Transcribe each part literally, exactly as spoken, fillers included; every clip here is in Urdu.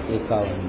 اکاون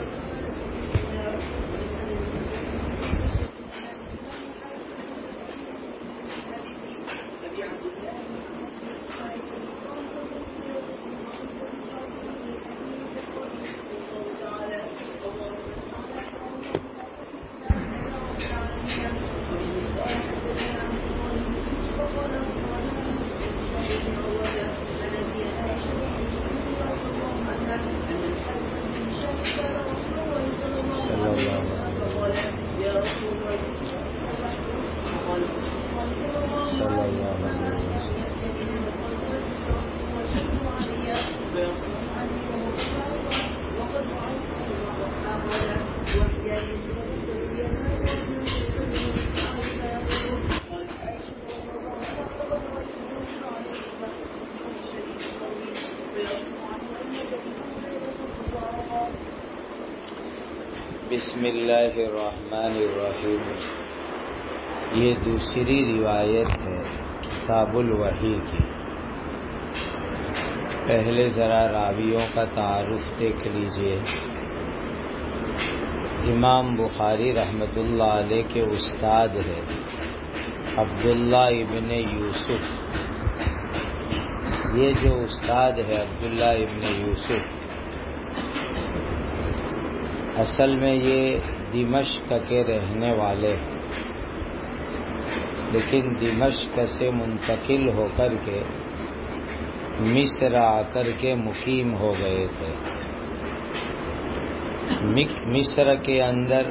بسم اللہ الرحمن الرحیم۔ یہ دوسری روایت ہے کتاب الوحی کی۔ پہلے ذرا راویوں کا تعارف دیکھ لیجئے۔ امام بخاری رحمۃ اللہ علیہ کے استاد ہے عبداللہ ابن یوسف۔ یہ جو استاد ہے عبداللہ ابن یوسف، اصل میں یہ دمشق کے رہنے والے ہیں، لیکن دمشق سے منتقل ہو کر کے مصر آ کر کے مقیم ہو گئے تھے۔ مصر کے اندر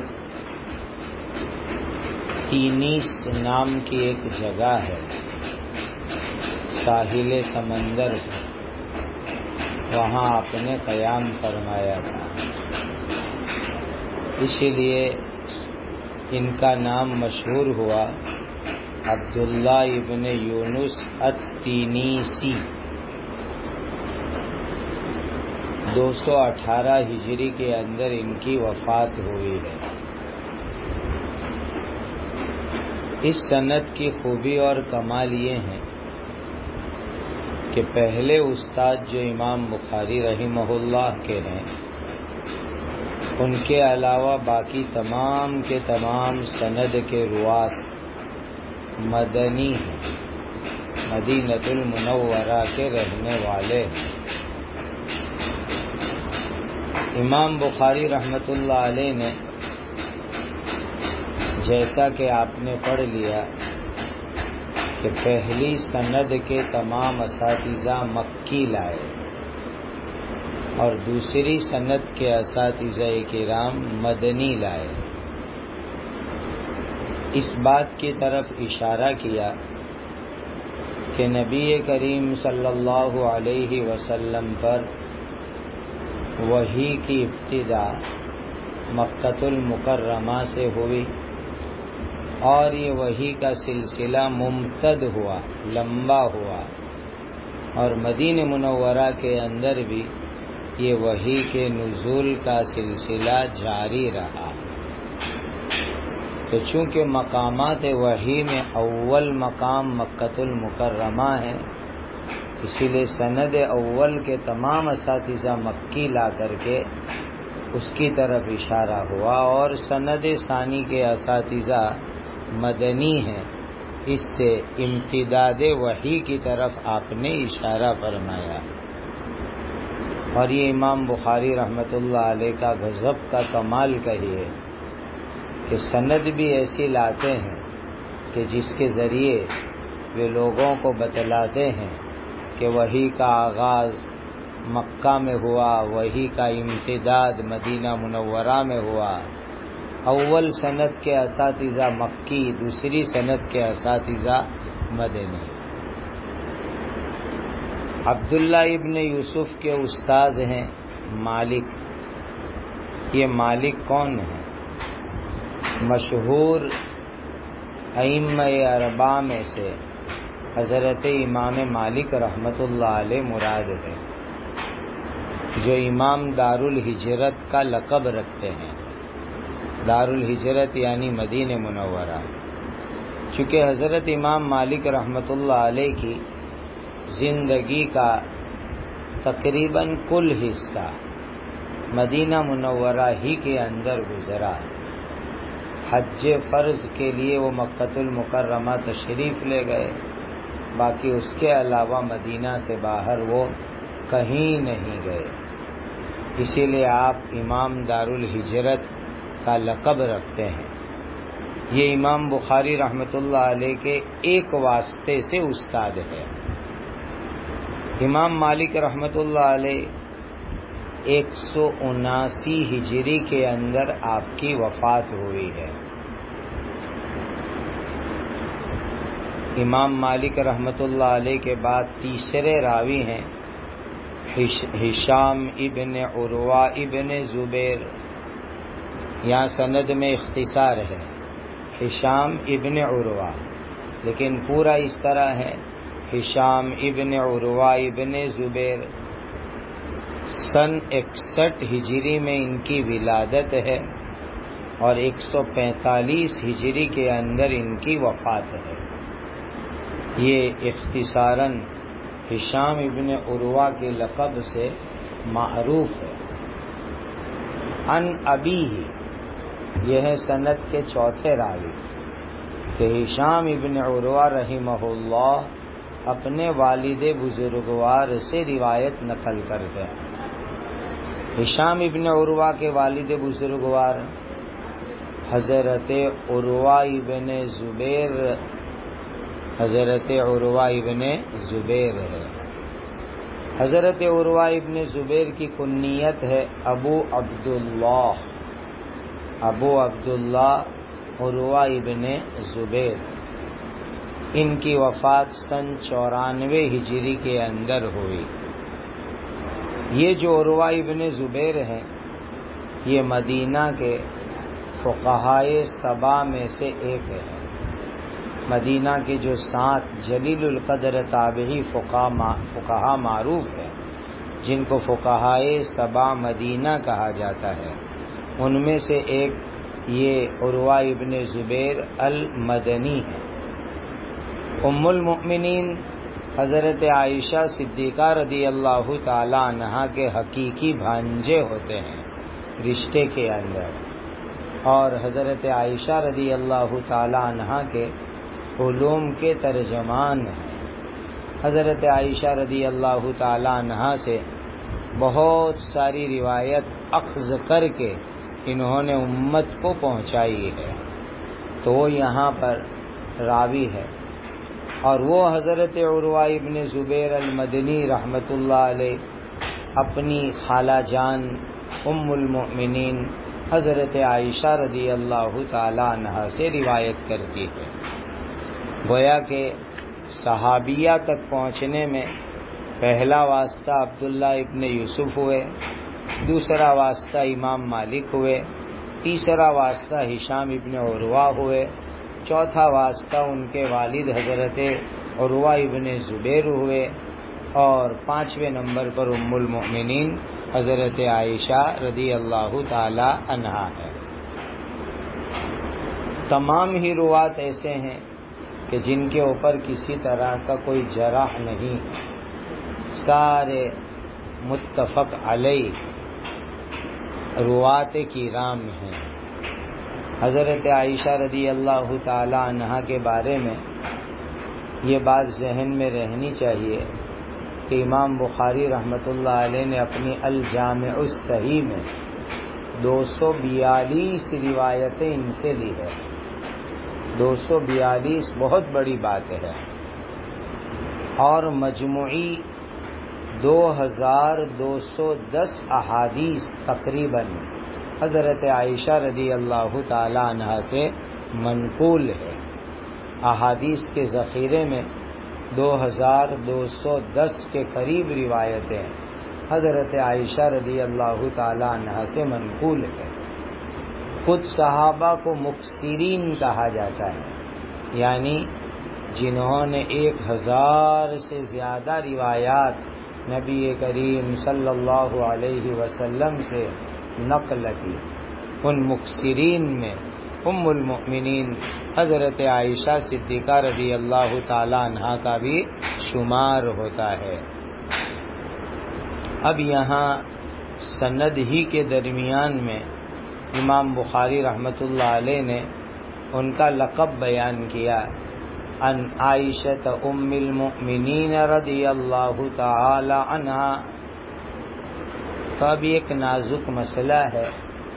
تینیس نام کی ایک جگہ ہے، ساحل سمندر پر، وہاں آپ نے قیام فرمایا تھا، اسی لیے ان کا نام مشہور ہوا عبداللہ ابن یونس التینیسی۔ دو سو اٹھارہ ہجری کے اندر ان کی وفات ہوئی ہے۔ اس سند کی خوبی اور کمال یہ ہے کہ پہلے استاد جو امام بخاری رحمہ اللہ کے ہیں، ان کے علاوہ باقی تمام کے تمام سند کے روات مدنی ہیں، مدینۃ المنورہ کے رہنے والے ہیں۔ امام بخاری رحمۃ اللہ علیہ نے، جیسا کہ آپ نے پڑھ لیا کہ پہلی سند کے تمام اساتذہ مکی لائے اور دوسری سند کے اساتذہ کرام مدنی لائے۔ اس بات کی طرف اشارہ کیا کہ نبی کریم صلی اللہ علیہ وسلم پر وحی کی ابتدا مکۃ المکرمہ سے ہوئی، اور یہ وحی کا سلسلہ ممتد ہوا، لمبا ہوا، اور مدینہ منورہ کے اندر بھی یہ وحی کے نزول کا سلسلہ جاری رہا۔ تو چونکہ مقامات وحی میں اول مقام مکۃ المکرمہ ہے، اسی لیے سند اول کے تمام اساتذہ مکی لا کر کے اس کی طرف اشارہ ہوا، اور سند ثانی کے اساتذہ مدنی ہیں، اس سے امتداد وحی کی طرف آپ نے اشارہ فرمایا۔ اور یہ امام بخاری رحمۃ اللہ علیہ کا غضب کا کمال کہیے کہ سند بھی ایسی لاتے ہیں کہ جس کے ذریعے وہ لوگوں کو بتلاتے ہیں کہ وحی کا آغاز مکہ میں ہوا، وحی کا امتداد مدینہ منورہ میں ہوا، اول سند کے اساتذہ مکی، دوسری سند کے اساتذہ مدنی۔ عبداللہ ابن یوسف کے استاد ہیں مالک۔ یہ مالک کون ہیں؟ مشہور ائمہ اربعہ میں سے حضرت امام مالک رحمۃ اللہ علیہ مراد ہے، جو امام دار الہجرت کا لقب رکھتے ہیں۔ دار الہجرت یعنی مدینہ منورہ۔ چونکہ حضرت امام مالک رحمۃ اللہ علیہ کی زندگی کا تقریباً کل حصہ مدینہ منورہ ہی کے اندر گزرا. حج فرض کے لیے وہ مکۃ المکرمہ تشریف لے گئے، باقی اس کے علاوہ مدینہ سے باہر وہ کہیں نہیں گئے. اسی لیے آپ امام دار الہجرت کا لقب رکھتے ہیں. یہ امام بخاری رحمۃ اللہ علیہ کے ایک واسطے سے استاد ہے. امام مالک رحمۃ اللہ علیہ ایک سو اناسی ہجری کے اندر آپ کی وفات ہوئی ہے. امام مالک رحمۃ اللہ علیہ کے بعد تیسرے راوی ہیں ہشام ابن عروہ ابن زبیر. یہاں سند میں اختصار ہے ہشام ابن عروہ، لیکن پورا اس طرح ہے ہشام ابن عروہ ابن زبیر. سن اکسٹھ ہجری میں ان کی ولادت ہے اور ایک سو پینتالیس ہجری کے اندر ان کی وفات ہے. یہ اختصاراً ہشام ابن عروہ کے لقب سے معروف ہے. ان ابی ہی، یہ ہے سند کے چوتھے راوی کہ ہشام ابن عروہ رحمہ اللہ اپنے والد بزرگوار سے روایت نقل کرتے ہیں. ہشام ابن عروہ کے والد بزرگوار حضرت عروہ ابن زبیر حضرت عروہ ابن زبیر ہے. حضرت عروہ ابن زبیر کی کنیت ہے ابو عبداللہ ابو عبداللہ عروہ ابن زبیر. ان کی وفات سن چورانوے ہجری کے اندر ہوئی. یہ جو عروہ ابن زبیر ہیں یہ مدینہ کے فقہائے سبع میں سے ایک ہے. مدینہ کے جو سات جلیل القدر تابعی فقہا معروف ہیں جن کو فقہائے سبع مدینہ کہا جاتا ہے، ان میں سے ایک یہ عروہ ابن زبیر المدنی ہے. ام المؤمنین حضرت عائشہ صدیقہ رضی اللہ تعالی عنہا کے حقیقی بھانجے ہوتے ہیں رشتے کے اندر، اور حضرت عائشہ رضی اللہ تعالی عنہا کے علوم کے ترجمان ہیں. حضرت عائشہ رضی اللہ تعالی عنہا سے بہت ساری روایت اخذ کر کے انہوں نے امت کو پہنچائی ہے، تو وہ یہاں پر راوی ہے. اور وہ حضرت عروہ ابن زبیر المدنی رحمۃ اللہ علیہ اپنی خالہ جان ام المؤمنین حضرت عائشہ رضی اللہ تعالی عنہا سے روایت کرتی ہے. گویا کہ صحابیہ تک پہنچنے میں پہلا واسطہ عبداللہ ابن یوسف ہوئے، دوسرا واسطہ امام مالک ہوئے، تیسرا واسطہ ہشام ابن عروہ ہوئے، چوتھا واسطہ ان کے والد حضرت عروہ ابن زبیر ہوئے، اور پانچویں نمبر پر ام المؤمنین حضرت عائشہ رضی اللہ تعالی عنہا ہے. تمام ہی روات ایسے ہیں کہ جن کے اوپر کسی طرح کا کوئی جرح نہیں، سارے متفق علیہ روات کرام ہیں. حضرت عائشہ رضی اللہ تعالی عنہا کے بارے میں یہ بات ذہن میں رہنی چاہیے کہ امام بخاری رحمۃ اللہ علیہ نے اپنی الجامع الصحیح میں دو سو بیالیس روایتیں ان سے لی ہے. دو سو بیالیس بہت بڑی بات ہے، اور مجموعی دو ہزار دو سو دس احادیث تقریباً حضرت عائشہ رضی اللہ تعالی عنہا سے منقول ہے. احادیث کے ذخیرے میں دو ہزار دو سو دس کے قریب روایتیں حضرت عائشہ رضی اللہ تعالی عنہا سے منقول ہے. خود صحابہ کو مکثرین کہا جاتا ہے، یعنی جنہوں نے ایک ہزار سے زیادہ روایات نبی کریم صلی اللہ علیہ وسلم سے نقل کی. ان مکثرین میں ام المؤمنین حضرت عائشہ صدیقہ رضی اللہ تعالی عنہا کا بھی شمار ہوتا ہے. اب یہاں سند ہی کے درمیان میں امام بخاری رحمۃ اللہ علیہ نے ان کا لقب بیان کیا، ان عائشہ ام المؤمنین رضی اللہ تعالی عنہا۔ تو اب ایک نازک مسئلہ ہے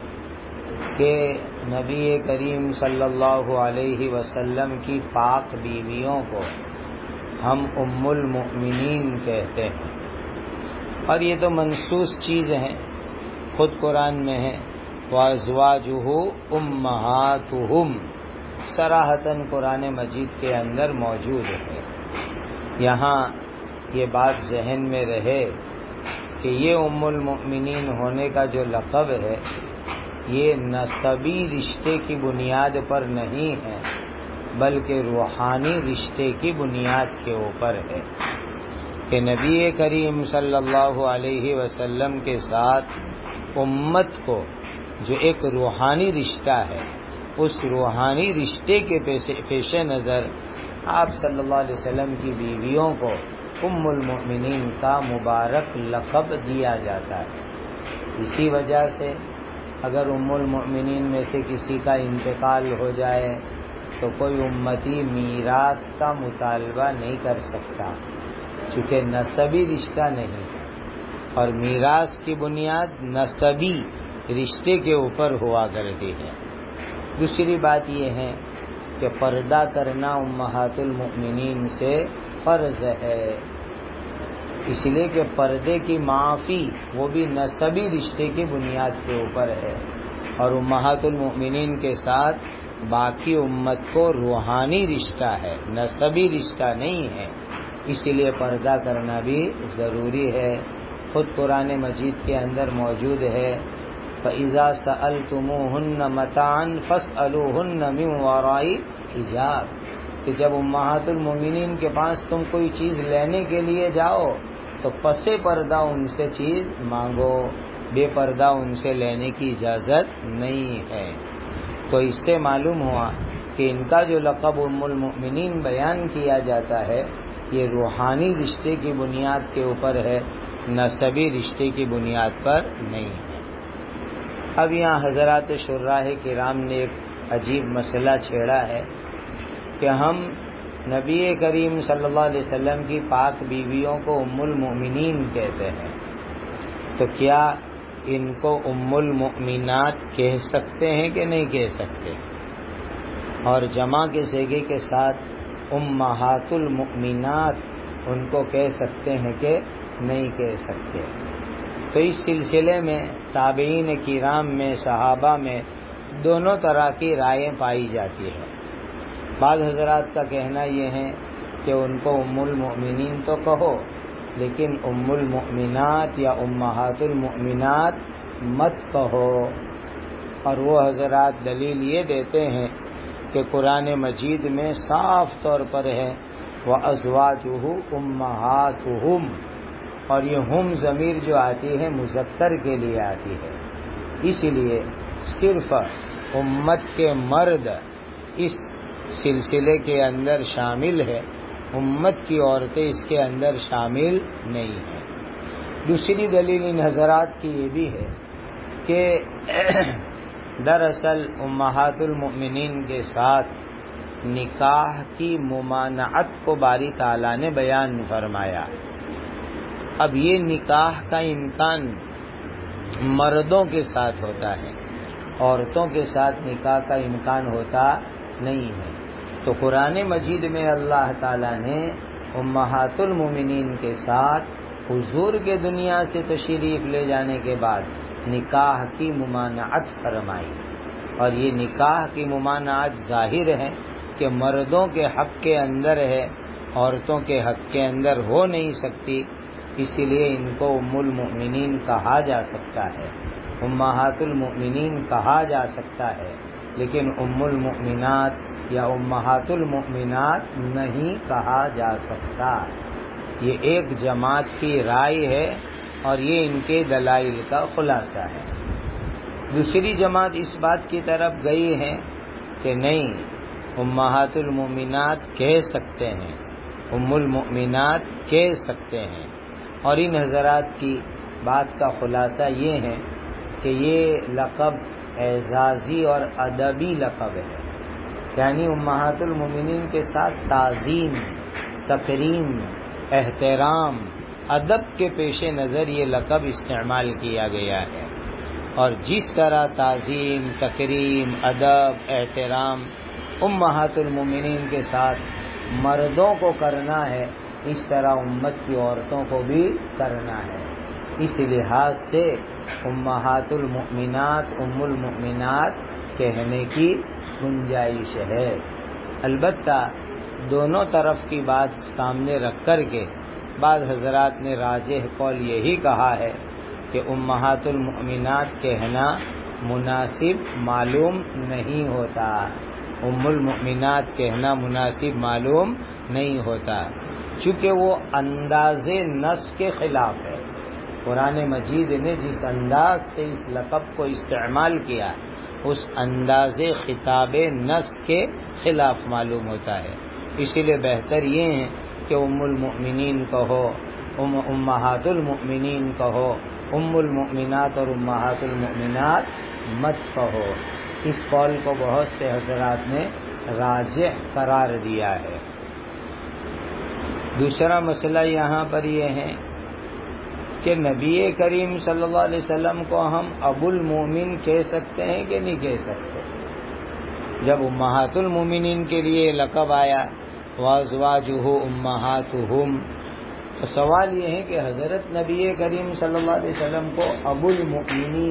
کہ نبی کریم صلی اللہ علیہ وسلم کی پاک بیویوں کو ہم ام المؤمنین کہتے ہیں، اور یہ تو منصوص چیز ہیں، خود قرآن میں ہے وَأَزْوَاجُهُ أُمَّهَاتُهُمْ، صراحتاً قرآن مجید کے اندر موجود ہے۔ یہاں یہ بات ذہن میں رہے کہ یہ ام المؤمنین ہونے کا جو لقب ہے یہ نسبی رشتے کی بنیاد پر نہیں ہے، بلکہ روحانی رشتے کی بنیاد کے اوپر ہے کہ نبی کریم صلی اللہ علیہ وسلم کے ساتھ امت کو جو ایک روحانی رشتہ ہے، اس روحانی رشتے کے پیش نظر آپ صلی اللہ علیہ وسلم کی بیویوں کو ام المؤمنین کا مبارک لقب دیا جاتا ہے۔ اسی وجہ سے اگر ام المؤمنین میں سے کسی کا انتقال ہو جائے تو کوئی امتی میراث کا مطالبہ نہیں کر سکتا، چونکہ نسبی رشتہ نہیں، اور میراث کی بنیاد نسبی رشتے کے اوپر ہوا کرتی ہے۔ دوسری بات یہ ہے کہ پردہ کرنا امہات المؤمنین سے فرض ہے، اس لیے کہ پردے کی معافی وہ بھی نسبی رشتے کی بنیاد کے اوپر ہے، اور امہات المؤمنین کے ساتھ باقی امت کو روحانی رشتہ ہے، نسبی رشتہ نہیں ہے، اس لیے پردہ کرنا بھی ضروری ہے۔ خود قرآن مجید کے اندر موجود ہے فَإِذَا سَأَلْتُمُوهُنَّ مَتَاعًا فَاسْأَلُوهُنَّ مِنْ وَرَاءِ حجاب، کہ جب امہات المؤمنین کے پاس تم کوئی چیز لینے کے لیے جاؤ تو پس پردہ ان سے چیز مانگو، بے پردہ ان سے لینے کی اجازت نہیں ہے۔ تو اس سے معلوم ہوا کہ ان کا جو لقب ام المؤمنین بیان کیا جاتا ہے یہ روحانی رشتے کی بنیاد کے اوپر ہے، نسبی رشتے کی بنیاد پر نہیں ہے۔ اب یہاں حضرات شراح کرام نے ایک عجیب مسئلہ چھیڑا ہے کہ ہم نبی کریم صلی اللہ علیہ وسلم کی پاک بیویوں کو ام المؤمنین کہتے ہیں، تو کیا ان کو ام المؤمنات کہہ سکتے ہیں کہ نہیں کہہ سکتے؟ اور جمع کے صیغے کے ساتھ امہات المؤمنات ان کو کہہ سکتے ہیں کہ نہیں کہہ سکتے؟ تو اس سلسلے میں تابعین کرام میں، صحابہ میں دونوں طرح کی رائیں پائی جاتی ہے۔ بعض حضرات کا کہنا یہ ہے کہ ان کو ام المؤمنین تو کہو، لیکن ام المؤمنات یا امہات المؤمنات مت کہو، اور وہ حضرات دلیل یہ دیتے ہیں کہ قرآن مجید میں صاف طور پر ہے وَأَزْوَاجُهُ أُمَّهَاتُهُمْ، اور یہ ہم ضمیر جو آتی ہے مذکر کے لیے آتی ہے، اس لیے صرف امت کے مرد اس سلسلے کے اندر شامل ہے، امت کی عورتیں اس کے اندر شامل نہیں ہیں۔ دوسری دلیل ان حضرات کی یہ بھی ہے کہ دراصل امہات المؤمنین کے ساتھ نکاح کی ممانعت کو باری تعالیٰ نے بیان فرمایا۔ اب یہ نکاح کا امکان مردوں کے ساتھ ہوتا ہے، عورتوں کے ساتھ نکاح کا امکان ہوتا نہیں ہے، تو قرآن مجید میں اللہ تعالیٰ نے امہات المؤمنین کے ساتھ حضور کے دنیا سے تشریف لے جانے کے بعد نکاح کی ممانعت فرمائی، اور یہ نکاح کی ممانعت ظاہر ہے کہ مردوں کے حق کے اندر ہے، عورتوں کے حق کے اندر ہو نہیں سکتی، اسی لیے ان کو ام المؤمنین کہا جا سکتا ہے، امہات المؤمنین کہا جا سکتا ہے، لیکن ام المؤمنات یا امہات المؤمنات نہیں کہا جا سکتا۔ یہ ایک جماعت کی رائے ہے اور یہ ان کے دلائل کا خلاصہ ہے۔ دوسری جماعت اس بات کی طرف گئی ہے کہ نہیں، امہات المؤمنات کہہ سکتے ہیں، ام المؤمنات کہہ سکتے ہیں، اور ان حضرات کی بات کا خلاصہ یہ ہے کہ یہ لقب اعزازی اور ادبی لقب ہے، یعنی امہات المومنین کے ساتھ تعظیم، تکریم، احترام، ادب کے پیش نظر یہ لقب استعمال کیا گیا ہے۔ اور جس طرح تعظیم، تکریم، ادب، احترام امہات المومنین کے ساتھ مردوں کو کرنا ہے، اس طرح امت کی عورتوں کو بھی کرنا ہے۔ اس لحاظ سے امہات المؤمنات، ام المؤمنات کہنے کی گنجائش ہے۔ البتہ دونوں طرف کی بات سامنے رکھ کر کے بعض حضرات نے راجح قول یہی کہا ہے کہ امہات المؤمنات کہنا مناسب معلوم نہیں ہوتا، ام المؤمنات کہنا مناسب معلوم نہیں ہوتا، چونکہ وہ انداز نص کے خلاف ہے۔ قرآن مجید نے جس انداز سے اس لقب کو استعمال کیا اس انداز خطاب نص کے خلاف معلوم ہوتا ہے۔ اسی لیے بہتر یہ ہے کہ ام المؤمنین کہو، ام امہات المؤمنین کہو، ام المؤمنات اور امہات المؤمنات مت کہو۔ اس قول کو بہت سے حضرات نے راجح قرار دیا ہے۔ دوسرا مسئلہ یہاں پر یہ ہے کہ نبی کریم صلی اللہ علیہ وسلم کو ہم ابو المومن کہہ سکتے ہیں کہ نہیں کہہ سکتے؟ جب امہات المومنین کے لیے لقب آیا وازواجہ امہاتہم، تو سوال یہ ہے کہ حضرت نبی کریم صلی اللہ علیہ وسلم کو ابو المؤمنین،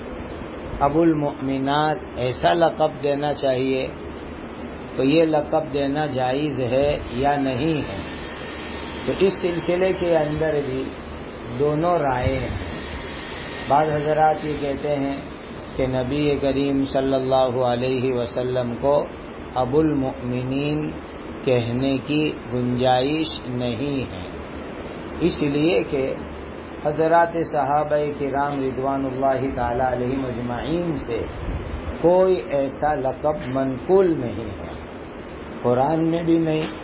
ابو المؤمنات ایسا لقب دینا چاہیے، تو یہ لقب دینا جائز ہے یا نہیں ہے؟ تو اس سلسلے کے اندر بھی دونوں رائے ہیں۔ بعض حضرات یہ کہتے ہیں کہ نبی کریم صلی اللہ علیہ وسلم کو ابو المؤمنین کہنے کی گنجائش نہیں ہے، اس لیے کہ حضرات صحابہ کرام رضوان اللہ تعالی علیہم اجمعین سے کوئی ایسا لقب منقول نہیں ہے، قرآن میں بھی نہیں،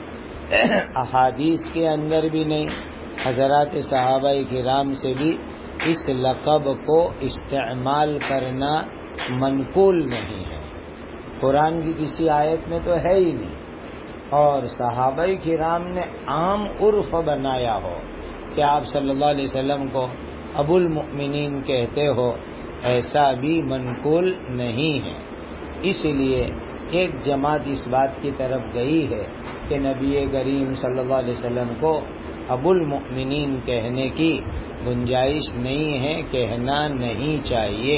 احادیث کے اندر بھی نہیں، حضرات صحابہ کرام سے بھی اس لقب کو استعمال کرنا منقول نہیں ہے۔ قرآن کی کسی آیت میں تو ہے ہی نہیں، اور صحابہ کرام نے عام عرف بنایا ہو کہ آپ صلی اللہ علیہ وسلم کو ابو المؤمنین کہتے ہو، ایسا بھی منقول نہیں ہے۔ اس لیے ایک جماعت اس بات کی طرف گئی ہے کہ نبی کریم صلی اللہ علیہ وسلم کو ابو المؤمنین کہنے کی گنجائش نہیں ہے، کہنا نہیں چاہیے،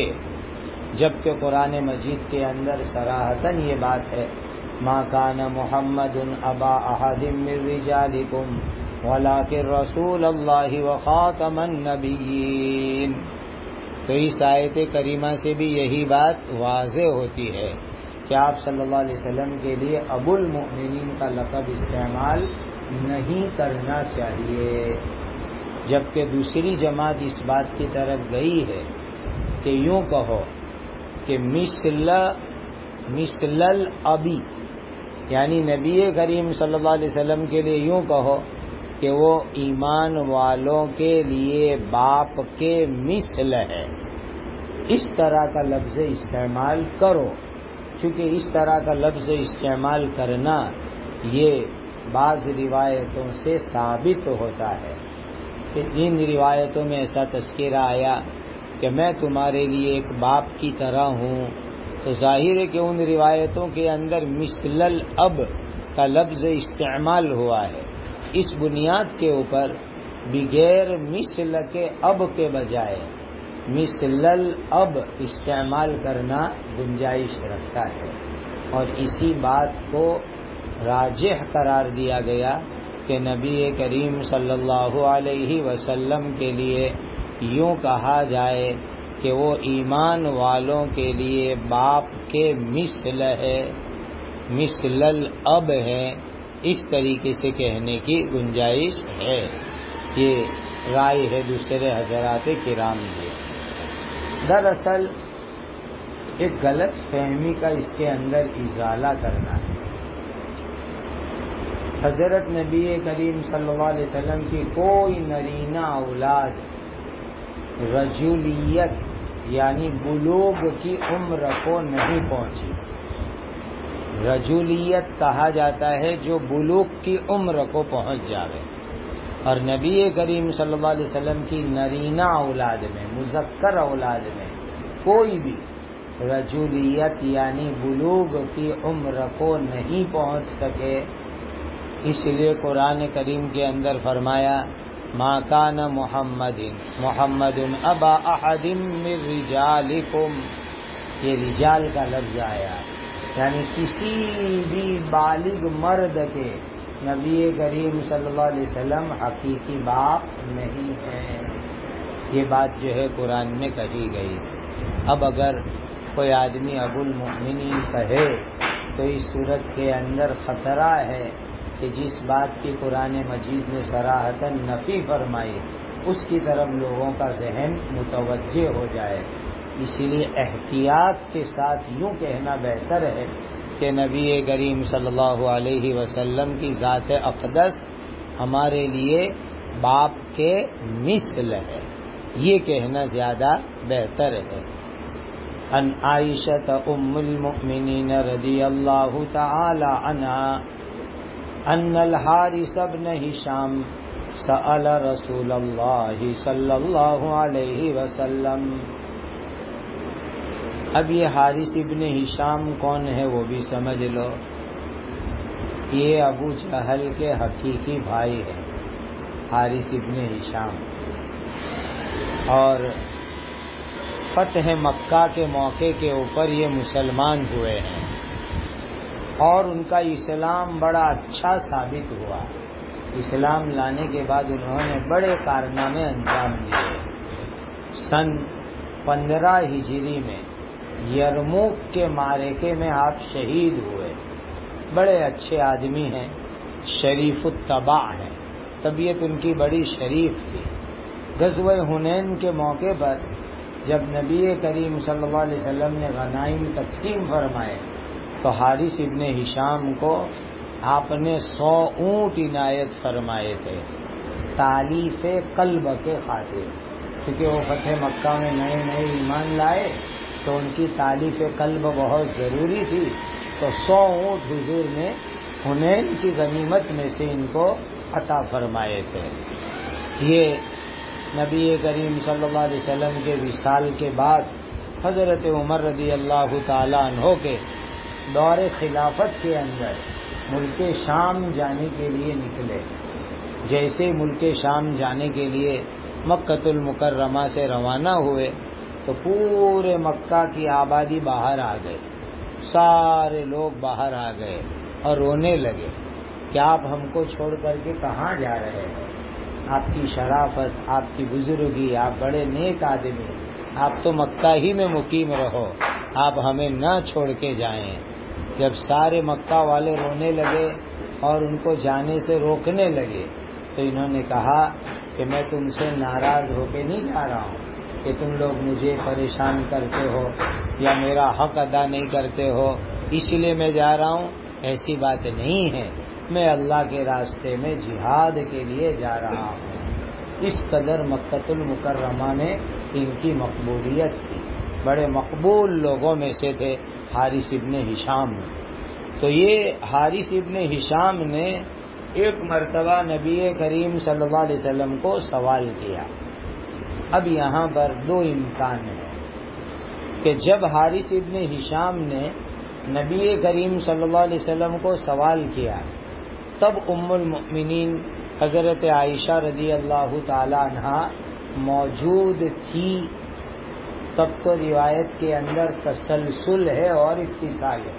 جبکہ قرآن مجید کے اندر صراحتاً یہ بات ہے ما کان محمد ابا احد من رجالکم ولکن رسول اللہ وخاتم النبیین۔ تو اس آیت کریمہ سے بھی یہی بات واضح ہوتی ہے کہ آپ صلی اللہ علیہ وسلم کے لیے ابو المؤمنین کا لقب استعمال نہیں کرنا چاہیے، جبکہ دوسری جماعت اس بات کی طرف گئی ہے کہ یوں کہو کہ مثل مثل الابی، یعنی نبی کریم صلی اللہ علیہ وسلم کے لیے یوں کہو کہ وہ ایمان والوں کے لیے باپ کے مثل ہے، اس طرح کا لفظ استعمال کرو، چونکہ اس طرح کا لفظ استعمال کرنا یہ بعض روایتوں سے ثابت ہوتا ہے کہ ان روایتوں میں ایسا تذکرہ آیا کہ میں تمہارے لیے ایک باپ کی طرح ہوں، تو ظاہر ہے کہ ان روایتوں کے اندر مثل الاب کا لفظ استعمال ہوا ہے، اس بنیاد کے اوپر بغیر مثل کے اب کے بجائے مثل الاب استعمال کرنا گنجائش رکھتا ہے، اور اسی بات کو راجح قرار دیا گیا کہ نبی کریم صلی اللہ علیہ وسلم کے لیے یوں کہا جائے کہ وہ ایمان والوں کے لیے باپ کے مثل ہے، مثل الاب ہے، اس طریقے سے کہنے کی گنجائش ہے۔ یہ رائے ہے دوسرے حضرات کرام کی۔ دراصل ایک غلط فہمی کا اس کے اندر ازالہ کرنا ہے۔ حضرت نبی کریم صلی اللہ علیہ وسلم کی کوئی نرینہ اولاد رجولیت یعنی بلوغ کی عمر کو نہیں پہنچی. رجولیت کہا جاتا ہے جو بلوغ کی عمر کو پہنچ جاوے. اور نبی کریم صلی اللہ علیہ وسلم کی نرینہ اولاد میں، مذکر اولاد میں کوئی بھی رجولیت یعنی بلوغ کی عمر کو نہیں پہنچ سکے. اس لیے قرآن کریم کے اندر فرمایا ما کان محمد محمد ابا احد من رجالکم. یہ رجال کا لفظ آیا، یعنی کسی بھی بالغ مرد کے نبی کریم صلی اللہ علیہ وسلم حقیقی باپ نہیں ہیں. یہ بات جو ہے قرآن میں کہی گئی. اب اگر کوئی آدمی ابو المؤمنین کہے تو اس صورت کے اندر خطرہ ہے کہ جس بات کی قرآن مجید نے صراحتاً نفی فرمائی اس کی طرف لوگوں کا ذہن متوجہ ہو جائے. اسی لیے احتیاط کے ساتھ یوں کہنا بہتر ہے کہ نبی کریم صلی اللہ علیہ وسلم کی ذات اقدس ہمارے لیے باپ کے مثل ہے، یہ کہنا زیادہ بہتر ہے. ان عائشہ ام المؤمنین رضی اللہ تعالی عنہا ان الحارث بن ہشام سأل رسول اللہ صلی اللہ علیہ وسلم. اب یہ حارث ابن ہشام کون ہے وہ بھی سمجھ لو. یہ ابو جہل کے حقیقی بھائی ہے حارث ابن ہشام، اور فتح مکہ کے موقع کے اوپر یہ مسلمان ہوئے ہیں اور ان کا اسلام بڑا اچھا ثابت ہوا. اسلام لانے کے بعد انہوں نے بڑے کارنامے انجام دیے. سن پندرہ ہجری میں یرموک کے معرکے میں آپ شہید ہوئے. بڑے اچھے آدمی ہیں، شریف الطبع ہیں، طبیعت ان کی بڑی شریف تھی. غزوہ حنین کے موقع پر جب نبی کریم صلی اللہ علیہ وسلم نے غنائم تقسیم فرمائے تو حارث ابن ہشام کو آپ نے سو اونٹ عنایت فرمائے تھے تالیف قلب کے خاطر، کیونکہ وہ فتح مکہ میں نئے نئے ایمان لائے تو ان کی تالیف قلب بہت ضروری تھی. تو سو اونٹ حضور نے حنین کی غنیمت میں سے ان کو عطا فرمائے تھے. یہ نبی کریم صلی اللہ علیہ وسلم کے وصال کے بعد حضرت عمر رضی اللہ تعالی عنہ کے دور خلافت کے اندر ملک شام جانے کے لیے نکلے. جیسے ملک شام جانے کے لیے مکۃ المکرمہ سے روانہ ہوئے تو پورے مکہ کی آبادی باہر آ گئے. سارے لوگ باہر آ گئے اور رونے لگے کہ آپ ہم کو چھوڑ کر کے کہاں جا رہے ہیں؟ آپ کی شرافت، آپ کی بزرگی، آپ بڑے نیک آدمی، آپ تو مکہ ہی میں مقیم رہو، آپ ہمیں نہ چھوڑ کے جائیں. جب سارے مکہ والے رونے لگے اور ان کو جانے سے روکنے لگے تو انہوں نے کہا کہ میں تم سے ناراض ہو کے نہیں جا رہا ہوں کہ تم لوگ مجھے پریشان کرتے ہو یا میرا حق ادا نہیں کرتے ہو اس لیے میں جا رہا ہوں. ایسی بات نہیں ہے، میں اللہ کے راستے میں جہاد کے لیے جا رہا ہوں. اس قدر مکۃ المکرمہ میں ان کی مقبولیت تھی. بڑے مقبول لوگوں میں سے تھے حارث ابن ہشام. تو یہ حارث ابن ہشام نے ایک مرتبہ نبی کریم صلی اللہ علیہ وسلم کو سوال کیا. اب یہاں پر دو امکان ہیں کہ جب حارث ابن ہشام نے نبی کریم صلی اللہ علیہ وسلم کو سوال کیا تب ام المؤمنین حضرت عائشہ رضی اللہ تعالی عنہا موجود تھی. تب تو روایت کے اندر تسلسل ہے اور اتصال ہے.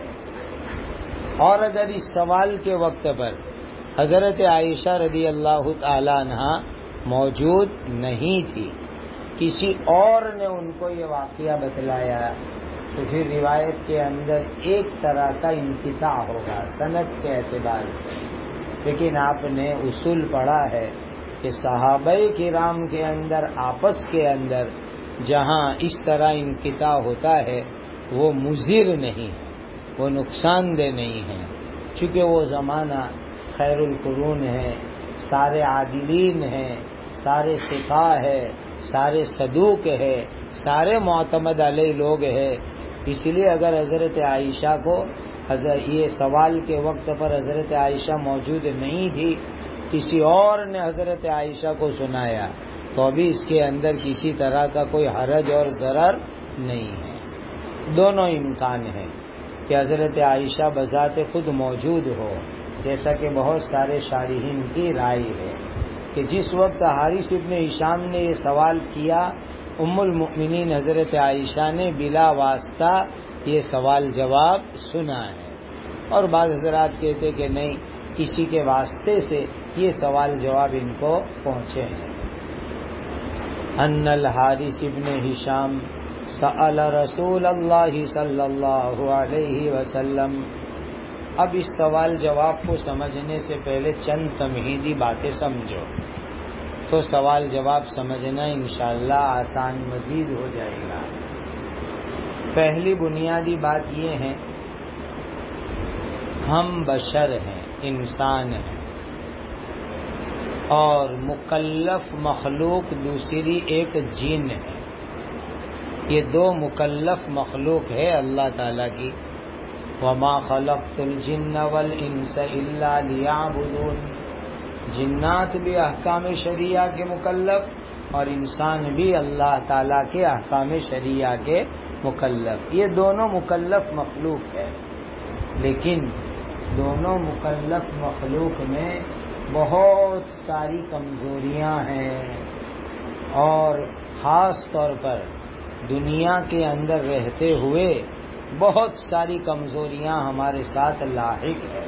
اور اگر اس سوال کے وقت پر حضرت عائشہ رضی اللہ تعالی عنہا موجود نہیں تھی، کسی اور نے ان کو یہ واقعہ بتلایا تو پھر روایت کے اندر ایک طرح کا انقطاع ہوگا سند کے اعتبار سے. لیکن آپ نے اصول پڑھا ہے کہ صحابہ کرام کے اندر آپس کے اندر جہاں اس طرح انقطاع ہوتا ہے وہ مضر نہیں ہے، وہ نقصان دہ نہیں ہے، چونکہ وہ زمانہ خیر القرون ہے، سارے عادلین ہیں، سارے ثقہ ہے، سارے صدوق ہے، سارے معتمد علیہ لوگ ہے. اس لیے اگر حضرت عائشہ کو یہ سوال کے وقت پر حضرت عائشہ موجود نہیں تھی، کسی اور نے حضرت عائشہ کو سنایا تو ابھی اس کے اندر کسی طرح کا کوئی حرج اور ضرر نہیں ہے. دونوں امکان ہیں کہ حضرت عائشہ بذات خود موجود ہو، جیسا کہ بہت سارے شارحین کی رائے ہے کہ جس وقت حارث ابن ہشام نے یہ سوال کیا، ام المؤمنین حضرت عائشہ نے بلا واسطہ یہ سوال جواب سنا ہے. اور بعض حضرات کہتے کہ نہیں، کسی کے واسطے سے یہ سوال جواب ان کو پہنچے ہیں. ان الحارث ابن ہشام سأل رسول اللہ صلی اللہ علیہ وسلم. اب اس سوال جواب کو سمجھنے سے پہلے چند تمہیدی باتیں سمجھو تو سوال جواب سمجھنا انشاءاللہ آسان مزید ہو جائے گا. پہلی بنیادی بات یہ ہے، ہم بشر ہیں، انسان ہیں، اور مکلف مخلوق دوسری ایک جن ہے. یہ دو مکلف مخلوق ہے اللہ تعالیٰ کی. وما خلقت الجن والانس الا ليعبدون. جنات بھی احکام شریعہ کے مکلف اور انسان بھی اللہ تعالیٰ کے احکام شریعہ کے مکلف. یہ دونوں مکلف مخلوق ہے، لیکن دونوں مکلف مخلوق میں بہت ساری کمزوریاں ہیں، اور خاص طور پر دنیا کے اندر رہتے ہوئے بہت ساری کمزوریاں ہمارے ساتھ لاحق ہے.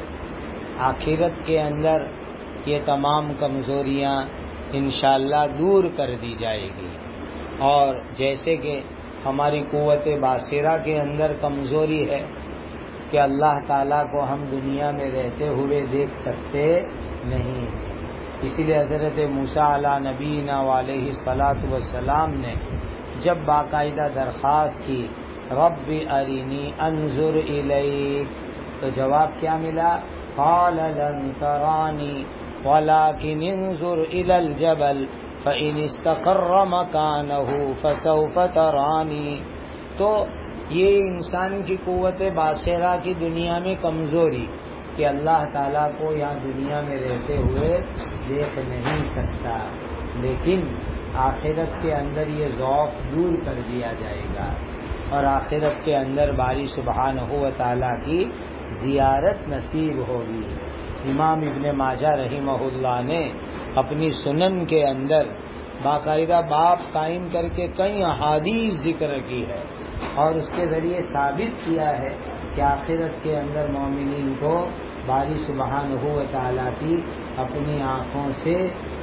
آخرت کے اندر یہ تمام کمزوریاں انشاءاللہ دور کر دی جائے گی. اور جیسے کہ ہماری قوت باصرہ کے اندر کمزوری ہے کہ اللہ تعالیٰ کو ہم دنیا میں رہتے ہوئے دیکھ سکتے نہیں. اسی لیے حضرت موسیٰ علیہ نبینا علیہ الصلاۃ والسلام نے جب باقاعدہ درخواست کی رب ارینی انظر الیک، تو جواب کیا ملا؟ قال لن ترانی ولكن انظر الى الجبل فإن استقر مكانه فسوف ترانی. تو یہ انسان کی قوت باصرہ کی دنیا میں کمزوری کہ اللہ تعالیٰ کو یہاں دنیا میں رہتے ہوئے دیکھ نہیں سکتا، لیکن آخرت کے اندر یہ ذوق دور کر دیا جائے گا، اور آخرت کے اندر باری سبحانہ و تعالیٰ کی زیارت نصیب ہوگی. امام ابن ماجہ رحمہ اللہ نے اپنی سنن کے اندر باقاعدہ باب قائم کر کے کئی احادیث ذکر کی ہے، اور اس کے ذریعے ثابت کیا ہے کہ آخرت کے اندر مومنین کو باری سبحانہ و تعالیٰ کی اپنی آنکھوں سے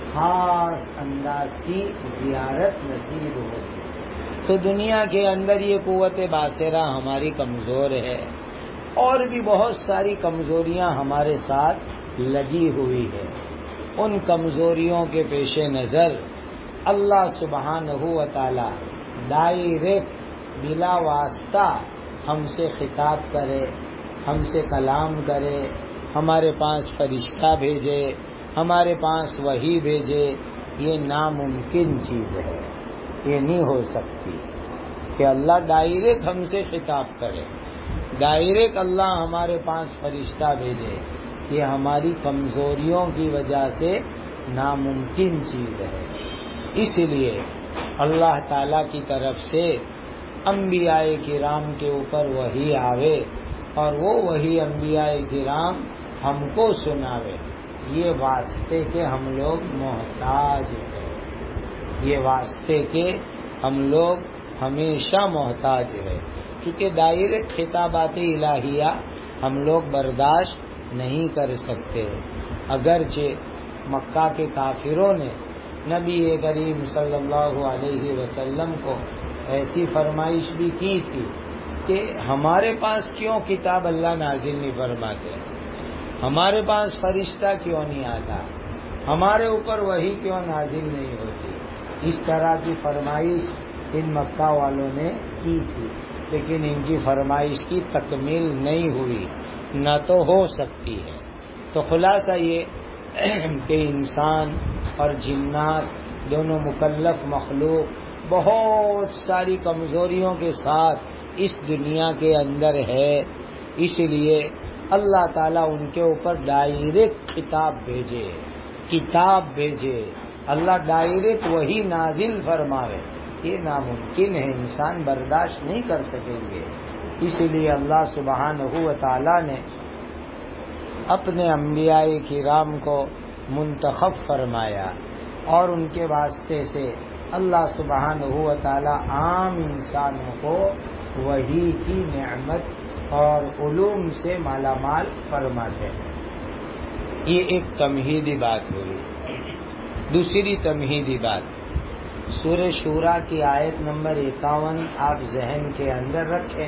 خاص انداز کی زیارت نصیب ہوگی. تو دنیا کے اندر یہ قوت باصرہ ہماری کمزور ہے، اور بھی بہت ساری کمزوریاں ہمارے ساتھ لگی ہوئی ہے. ان کمزوریوں کے پیش نظر اللہ سبحانہ و تعالی ڈائریکٹ بلا واسطہ ہم سے خطاب کرے، ہم سے کلام کرے، ہمارے پاس فرشتہ بھیجے، ہمارے پاس وحی بھیجے، یہ ناممکن چیز ہے. یہ نہیں ہو سکتی کہ اللہ ڈائریکٹ ہم سے خطاب کرے، ڈائریکٹ اللہ ہمارے پاس فرشتہ بھیجے. یہ ہماری کمزوریوں کی وجہ سے ناممکن چیز ہے. اس لیے اللہ تعالیٰ کی طرف سے انبیاء کرام کے اوپر وحی آوے، اور وہ وحی انبیاء کرام ہم کو سناوے، یہ واسطے کے ہم لوگ محتاج ہیں. یہ واسطے کے ہم لوگ ہمیشہ محتاج ہیں، کیونکہ ڈائریکٹ خطابات الہیہ ہم لوگ برداشت نہیں کر سکتے. اگرچہ مکہ کے کافروں نے نبی کریم صلی اللہ علیہ وسلم کو ایسی فرمائش بھی کی تھی کہ ہمارے پاس کیوں کتاب اللہ نازل نہیں فرماتے، ہمارے پاس فرشتہ کیوں نہیں آتا، ہمارے اوپر وحی کیوں نازل نہیں ہوتی. اس طرح کی فرمائش ان مکہ والوں نے کی تھی، لیکن ان کی فرمائش کی تکمیل نہیں ہوئی، نہ تو ہو سکتی ہے. تو خلاصہ یہ کہ انسان اور جنات دونوں مکلف مخلوق بہت ساری کمزوریوں کے ساتھ اس دنیا کے اندر ہے، اس لیے اللہ تعالیٰ ان کے اوپر ڈائریکٹ خطاب بھیجے، کتاب بھیجے، اللہ ڈائریکٹ وہی نازل فرماوے، یہ ناممکن ہے، انسان برداشت نہیں کر سکیں گے۔ اس لیے اللہ سبحانہ و تعالیٰ نے اپنے انبیاء کرام کو منتخب فرمایا اور ان کے واسطے سے اللہ سبحانہ و تعالیٰ عام انسانوں کو وحی کی نعمت اور علوم سے مالا مال فرماتے ہیں۔ یہ ایک تمہیدی بات ہوئی۔ دوسری تمہیدی بات، سورہ شورا کی آیت نمبر اکاون آپ ذہن کے اندر رکھیں۔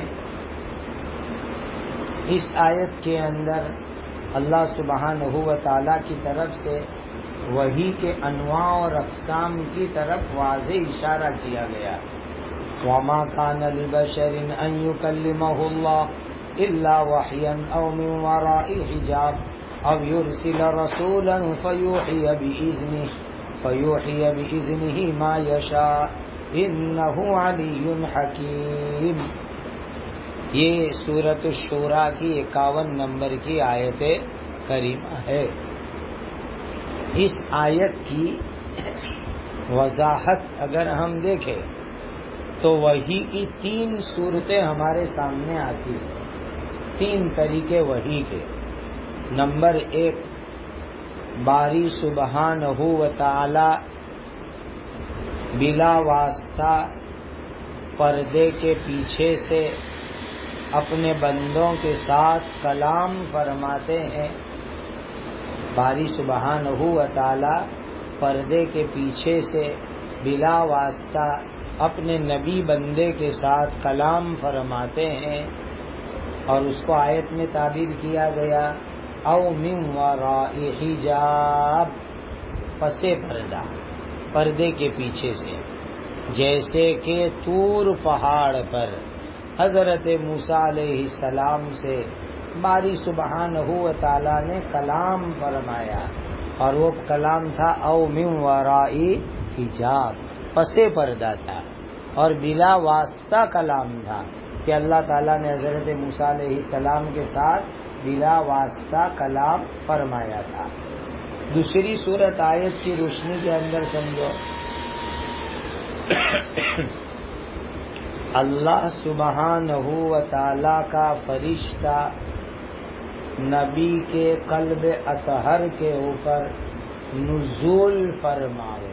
اس آیت کے اندر اللہ سبحانہ و تعالیٰ کی طرف سے وحی کے انواع اور اقسام کی طرف واضح اشارہ کیا گیا۔ وَمَا كَانَ لِبَشَرٍ أَن يُكَلِّمَهُ اللَّهُ إِلَّا وَحْيًا أَوْ مِن وَرَاءِ حِجَابٍ أَوْ يُرْسِلَ رَسُولًا فَيُوحِيَ بِإِذْنِهِ فَيُوحِيَ بِإِذْنِهِ مَا يَشَاءُ إِنَّهُ عَلِيٌّ حَكِيمٌ۔ یہ سورۃ الشورى کی اکاون نمبر کی آیت کریمہ ہے۔ اس آیت کی وضاحت اگر ہم دیکھیں تو وحی کی تین صورتیں ہمارے سامنے آتی ہیں، تین طریقے وحی کے۔ نمبر ایک، باری سبحانہ و تعالی بلا واسطہ پردے کے پیچھے سے اپنے بندوں کے ساتھ کلام فرماتے ہیں۔ باری سبحانہ و تعالی پردے کے پیچھے سے بلا واسطہ اپنے نبی بندے کے ساتھ کلام فرماتے ہیں، اور اس کو آیت میں تعبیر کیا گیا او من وراء حجاب، پس پردہ، پردے کے پیچھے سے، جیسے کہ طور پہاڑ پر حضرت موسیٰ علیہ السلام سے باری سبحانہ و تعالیٰ نے کلام فرمایا، اور وہ کلام تھا او من وراء حجاب، پس پردہ تھا، اور بلا واسطہ کلام تھا کہ اللہ تعالیٰ نے حضرت موسیٰ علیہ السلام کے ساتھ بلا واسطہ کلام فرمایا تھا۔ دوسری صورت آیت کی روشنی کے اندر سمجھو، اللہ سبحانہ و تعالیٰ کا فرشتہ نبی کے قلب اطہر کے اوپر نزول فرماوے،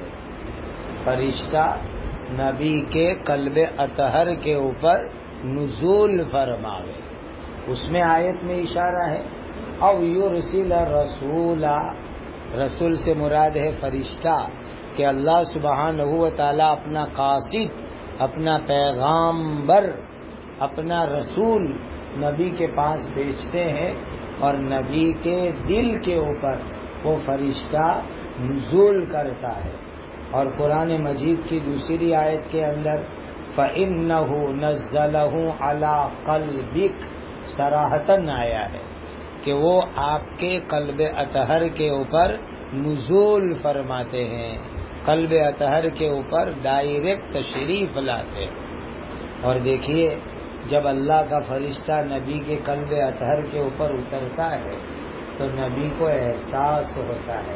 فرشتہ نبی کے قلب اطہر کے اوپر نزول فرماوے، اس میں آیت میں اشارہ ہے او یرسل رسولا، رسول سے مراد ہے فرشتہ، کہ اللہ سبحانہ و تعالیٰ اپنا قاصد، اپنا پیغامبر، اپنا رسول نبی کے پاس بھیجتے ہیں، اور نبی کے دل کے اوپر وہ فرشتہ نزول کرتا ہے۔ اور قرآن مجید کی دوسری آیت کے اندر فَإِنَّهُ نَزَّلَهُ عَلَىٰ قَلْبِكَ صراحتاً آیا ہے کہ وہ آپ کے قلب اطہر کے اوپر نزول فرماتے ہیں، قلب اطہر کے اوپر ڈائریکٹ تشریف لاتے ہیں۔ اور دیکھیے، جب اللہ کا فرشتہ نبی کے قلب اطہر کے اوپر اترتا ہے تو نبی کو احساس ہوتا ہے،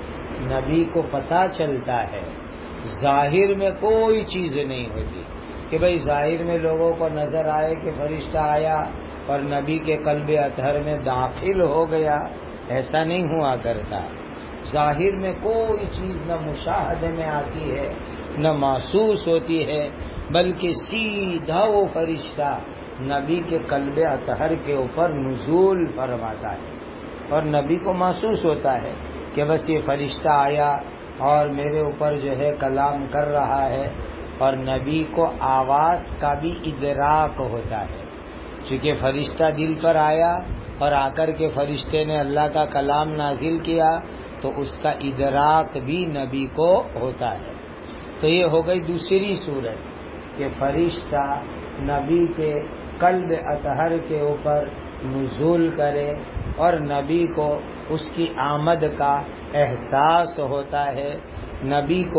نبی کو پتہ چلتا ہے، ظاہر میں کوئی چیز نہیں ہوتی کہ بھئی ظاہر میں لوگوں کو نظر آئے کہ فرشتہ آیا اور نبی کے قلب اطہر میں داخل ہو گیا، ایسا نہیں ہوا کرتا۔ ظاہر میں کوئی چیز نہ مشاہدے میں آتی ہے نہ محسوس ہوتی ہے، بلکہ سیدھا وہ فرشتہ نبی کے قلب اطہر کے اوپر نزول فرماتا ہے، اور نبی کو محسوس ہوتا ہے کہ بس یہ فرشتہ آیا اور میرے اوپر جو ہے کلام کر رہا ہے، اور نبی کو آواز کا بھی ادراک ہوتا ہے، چونکہ فرشتہ دل پر آیا اور آ کر کے فرشتے نے اللہ کا کلام نازل کیا تو اس کا ادراک بھی نبی کو ہوتا ہے۔ تو یہ ہو گئی دوسری صورت کہ فرشتہ نبی کے قلب اطہر کے اوپر نزول کرے اور نبی کو اس کی آمد کا احساس ہوتا ہے، نبی کو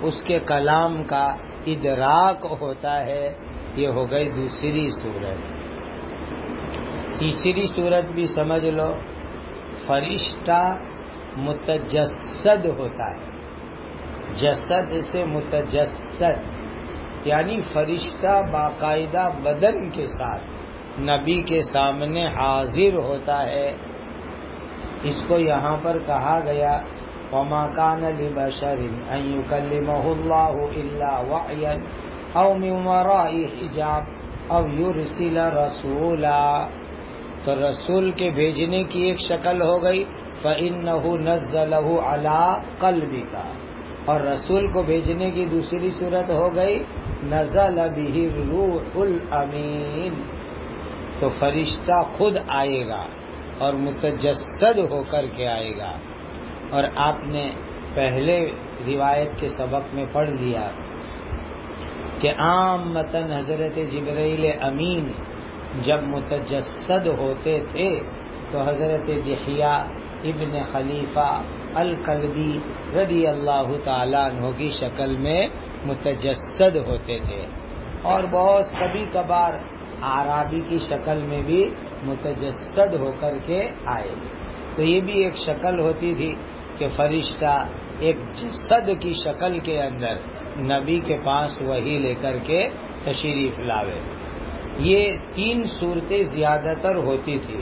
اس کے کلام کا ادراک ہوتا ہے. یہ ہو گئی دوسری صورت. تیسری صورت بھی سمجھ لو، فرشتہ متجسد ہوتا ہے. جسد سے متجسد یعنی فرشتہ باقاعدہ بدن کے ساتھ نبی کے سامنے حاضر ہوتا ہے. اس کو یہاں پر کہا گیا وَمَا كَانَ لِبَشَرٍ أَن يُكَلِّمَهُ اللَّهُ إِلَّا وَحْيًا أَوْ مِن وَرَاءِ حِجَابٍ أَوْ يُرْسِلَ رَسُولًا. تو رسول کے بھیجنے کی ایک شکل ہو گئی فَإِنَّهُ نَزَّلَهُ عَلَىٰ قَلْبِكَ، اور رسول کو بھیجنے کی دوسری صورت ہو گئی نزل بِهِ الرُّوحُ الْأَمِينُ. تو فرشتہ خود آئے گا اور متجسد ہو کر کے آئے گا. اور آپ نے پہلے روایت کے سبق میں پڑھ لیا کہ عامتاً حضرت جبرائیل امین جب متجسد ہوتے تھے تو حضرت دحیہ ابن خلیفہ الکلبی رضی اللہ تعالیٰ عنہ کی شکل میں متجسد ہوتے تھے، اور بہت کبھی کبھار اعرابی کی شکل میں بھی متجسد ہو کر کے آئے. تو یہ بھی ایک شکل ہوتی تھی کہ فرشتہ ایک جسد کی شکل کے اندر نبی کے پاس وحی لے کر کے تشریف لاوے. یہ تین صورتیں زیادہ تر ہوتی تھی.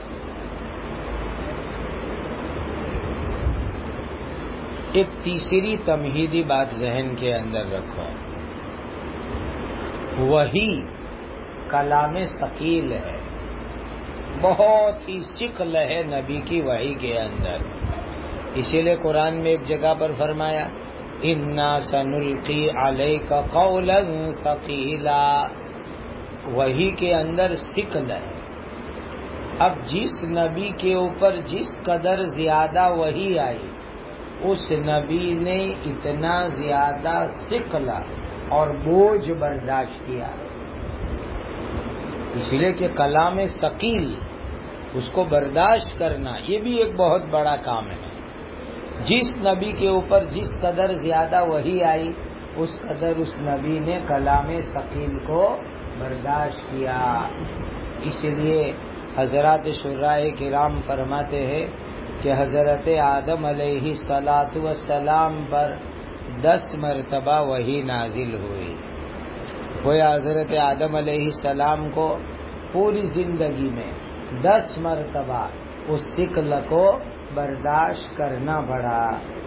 ایک تیسری تمہیدی بات ذہن کے اندر رکھو، وحی کلام ثقیل ہے، بہت ہی ثقل ہے نبی کی وحی کے اندر. اسی لیے قرآن میں ایک جگہ پر فرمایا اِنَّا سَنُلْقِي عَلَيْكَ قَوْلًا ثَقِيلًا. وحی کے اندر ثقل ہے. اب جس نبی کے اوپر جس قدر زیادہ وحی آئی اس نبی نے اتنا زیادہ ثقل اور بوجھ برداشت کیا. اس لیے کہ کلام ثقیل اس کو برداشت کرنا یہ بھی ایک بہت بڑا کام ہے. جس نبی کے اوپر جس قدر زیادہ وحی آئی اس قدر اس نبی نے کلام ثقیل کو برداشت کیا. اس لیے حضرات شرائع کرام فرماتے ہیں کہ حضرت آدم علیہ الصلاۃ والسلام پر دس مرتبہ وحی نازل ہوئی. گویا حضرت آدم علیہ السلام کو پوری زندگی میں دس مرتبہ اس ثقل کو برداشت کرنا پڑا.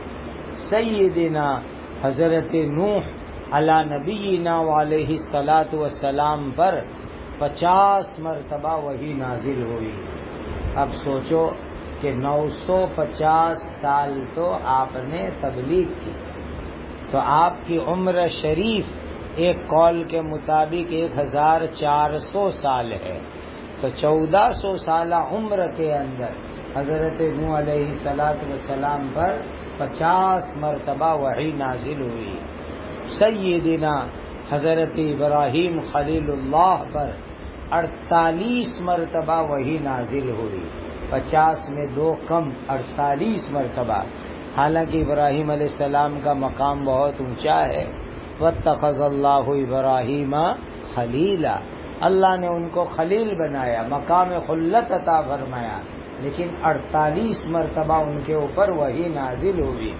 سیدنا حضرت نوح علی نبینا علیہ الصلاۃ والسلام پر پچاس مرتبہ وحی نازل ہوئی. اب سوچو کہ نو سو پچاس سال تو آپ نے تبلیغ کی، تو آپ کی عمر شریف ایک قول کے مطابق ایک ہزار چار سو سال ہے. تو چودہ سو سالہ عمر کے اندر حضرت نوح علیہ الصلاۃ والسلام پر پچاس مرتبہ وحی نازل ہوئی. سیدنا حضرت ابراہیم خلیل اللہ پر اڑتالیس مرتبہ وحی نازل ہوئی. پچاس میں دو کم، اڑتالیس مرتبہ. حالانکہ ابراہیم علیہ السلام کا مقام بہت اونچا ہے. واتخذ اللہ ابراہیم خلیلا، اللہ نے ان کو خلیل بنایا، مقام خلت عطا فرمایا، لیکن اڑتالیس مرتبہ ان کے اوپر وحی نازل ہوئی.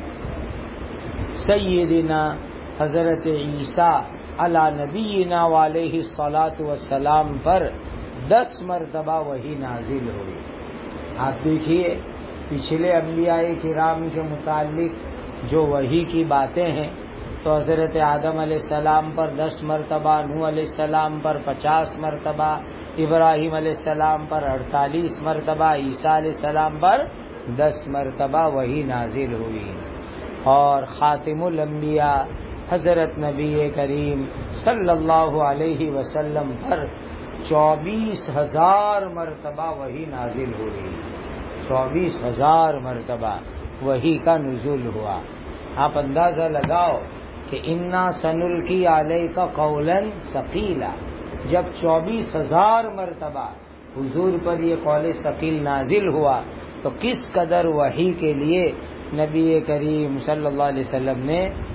سیدنا حضرت عیسیٰ علی نبینا علیہ الصلاۃ والسلام پر دس مرتبہ وحی نازل ہوئی. آپ دیکھیے پچھلے انبیاء کرام کے متعلق جو وحی کی باتیں ہیں تو حضرت آدم علیہ السلام پر دس مرتبہ، نوح علیہ السلام پر پچاس مرتبہ، ابراہیم علیہ السلام پر اڑتالیس مرتبہ، عیسیٰ علیہ السلام پر دس مرتبہ وحی نازل ہوئی. اور خاتم الانبیاء حضرت نبی کریم صلی اللہ علیہ وسلم پر چوبیس ہزار مرتبہ وحی نازل ہوئی. چوبیس ہزار مرتبہ وحی کا نزول ہوا. آپ اندازہ لگاؤ کہ انا سنلقی علیک قولا ثقیلا، جب چوبیس ہزار مرتبہ حضور پر یہ قول ثقیل نازل ہوا تو کس قدر وحی کے لیے نبی کریم صلی اللہ علیہ وسلم نے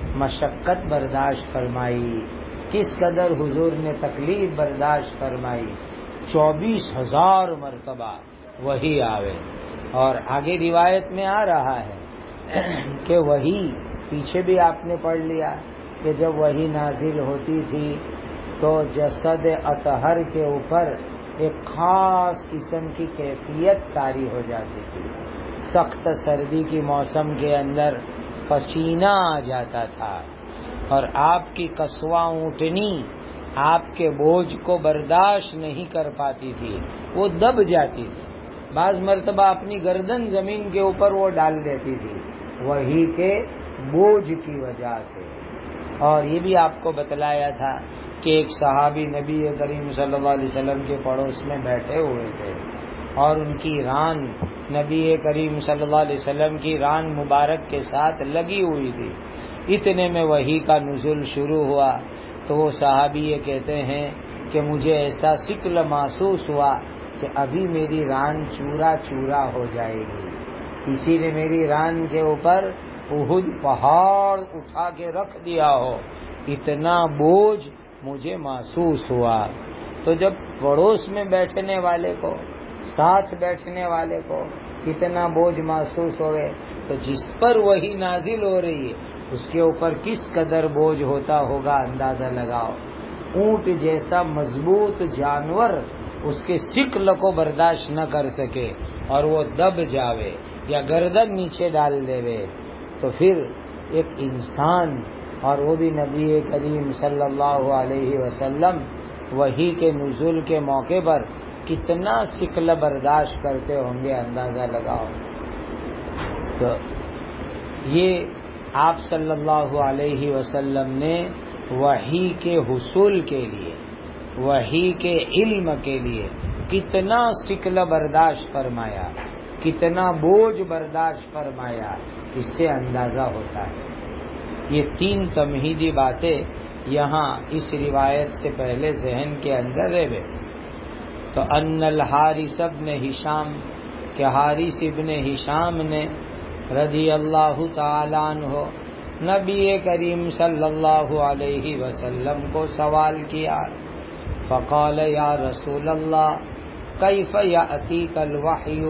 مشقت برداشت فرمائی، کس قدر حضور نے تکلیف برداشت فرمائی، چوبیس ہزار مرتبہ وہی آوے. اور آگے روایت میں آ رہا ہے کہ وہی پیچھے بھی آپ نے پڑھ لیا کہ جب وہی نازل ہوتی تھی تو جسد اطہر کے اوپر ایک خاص قسم کی کیفیت طاری ہو جاتی تھی. سخت سردی کی موسم کے اندر پسینہ آ جاتا تھا اور آپ کی کسوہ اونٹنی آپ کے بوجھ کو برداشت نہیں کر پاتی تھی، وہ دب جاتی تھی. بعض مرتبہ اپنی گردن زمین کے اوپر وہ ڈال دیتی تھی وہی کے بوجھ کی وجہ سے. اور یہ بھی آپ کو بتلایا تھا کہ ایک صحابی نبی کریم صلی اللہ علیہ وسلم کے پڑوس میں بیٹھے ہوئے تھے اور ان کی ران نبی کریم صلی اللہ علیہ وسلم کی ران مبارک کے ساتھ لگی ہوئی تھی. اتنے میں وحی کا نزول شروع ہوا تو وہ صحابی یہ کہتے ہیں کہ مجھے ایسا ثقل محسوس ہوا کہ ابھی میری ران چورا چورا ہو جائے گی، کسی نے میری ران کے اوپر احد پہاڑ اٹھا کے رکھ دیا ہو، اتنا بوجھ مجھے محسوس ہوا. تو جب پڑوس میں بیٹھنے والے کو، ساتھ بیٹھنے والے کو اتنا بوجھ محسوس ہوئے تو جس پر وہی نازل ہو رہی ہے اس کے اوپر کس قدر بوجھ ہوتا ہوگا اندازہ لگاؤ. اونٹ جیسا مضبوط جانور اس کے ثقل کو برداشت نہ کر سکے اور وہ دب جاوے یا گردن نیچے ڈال دے تو پھر ایک انسان، اور وہ بھی نبی کریم صلی اللہ علیہ وسلم وحی کے نزول کے موقع پر کتنا ثقل برداشت کرتے ہوں گے اندازہ لگاؤ. تو یہ آپ صلی اللہ علیہ وسلم نے وحی کے حصول کے لیے، وحی کے علم کے لیے کتنا ثقل برداشت فرمایا، کتنا بوجھ برداشت فرمایا، اس سے اندازہ ہوتا ہے. یہ تین تمہیدی باتیں یہاں اس روایت سے پہلے ذہن کے اندر رہے. تو ان الحارث ابن ہشام کہ حارث ابن ہشام نے رضی اللہ تعالیٰ عنہ نبی کریم صلی اللہ علیہ وسلم کو سوال کیا. فقال یا رسول اللہ کیف یأتیک الوحی.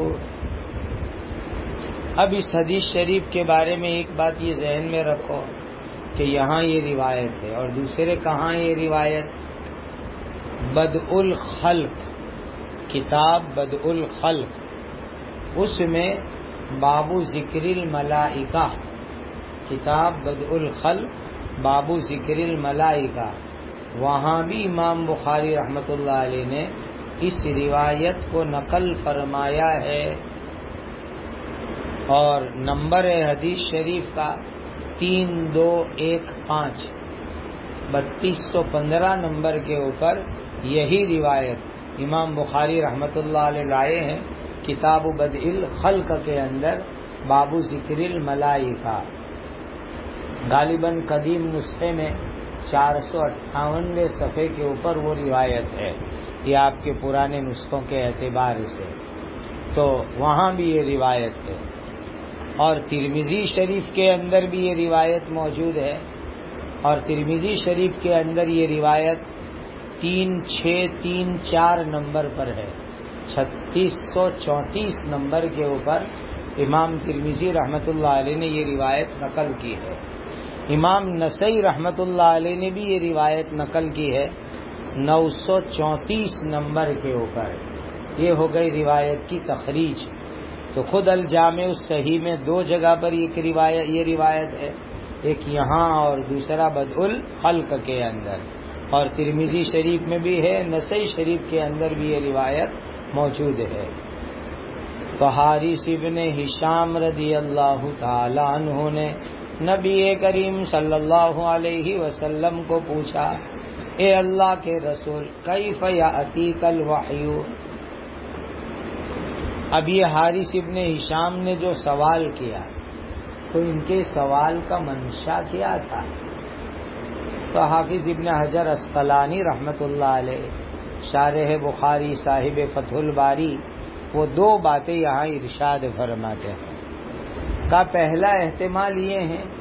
اب اس حدیث شریف کے بارے میں ایک بات یہ ذہن میں رکھو کہ یہاں یہ روایت ہے اور دوسرے کہاں یہ روایت؟ بدء الخلق، کتاب بدء الخلق، اس میں باب ذکر الملائکہ، کتاب بدء الخلق باب ذکر الملائکہ، وہاں بھی امام بخاری رحمۃ اللہ علیہ نے اس روایت کو نقل فرمایا ہے. اور نمبر حدیث شریف کا تین دو ایک پانچ بتیس سو پندرہ نمبر کے اوپر یہی روایت امام بخاری رحمۃ اللہ علیہ لائے ہیں کتاب بدء الخلق کے اندر باب ذکر الملائکہ. غالباً قدیم نسخے میں چار سو اٹھاونوے صفحے کے اوپر وہ روایت ہے، یہ آپ کے پرانے نسخوں کے اعتبار سے، تو وہاں بھی یہ روایت ہے. اور ترمذی شریف کے اندر بھی یہ روایت موجود ہے، اور ترمذی شریف کے اندر یہ روایت تین چھ تین چار نمبر پر ہے، چھتیس سو چونتیس نمبر کے اوپر امام ترمذی رحمۃ اللہ علیہ نے یہ روایت نقل کی ہے. امام نسائی رحمۃ اللہ علیہ نے بھی یہ روایت نقل کی ہے نو سو چونتیس نمبر کے اوپر. یہ ہو گئی روایت کی تخریج. تو خود الجامع الصحیح میں دو جگہ پر ایک روایت یہ روایت ہے، ایک یہاں اور دوسرا بدء الخلق کے اندر، اور ترمذی شریف میں بھی ہے، نسائی شریف کے اندر بھی یہ روایت موجود ہے. تو حارث ابن ہشام رضی اللہ تعالی عنہ نے نبی کریم صلی اللہ علیہ وسلم کو پوچھا، اے اللہ کے رسول کیف یأتیک الوحی. اب یہ حارث ابن ہشام نے جو سوال کیا تو ان کے سوال کا منشا کیا تھا؟ تو حافظ ابن حجر عسقلانی رحمۃ اللہ علیہ شارح بخاری صاحب فتح الباری وہ دو باتیں یہاں ارشاد فرماتے ہیں. کا پہلا احتمال یہ ہے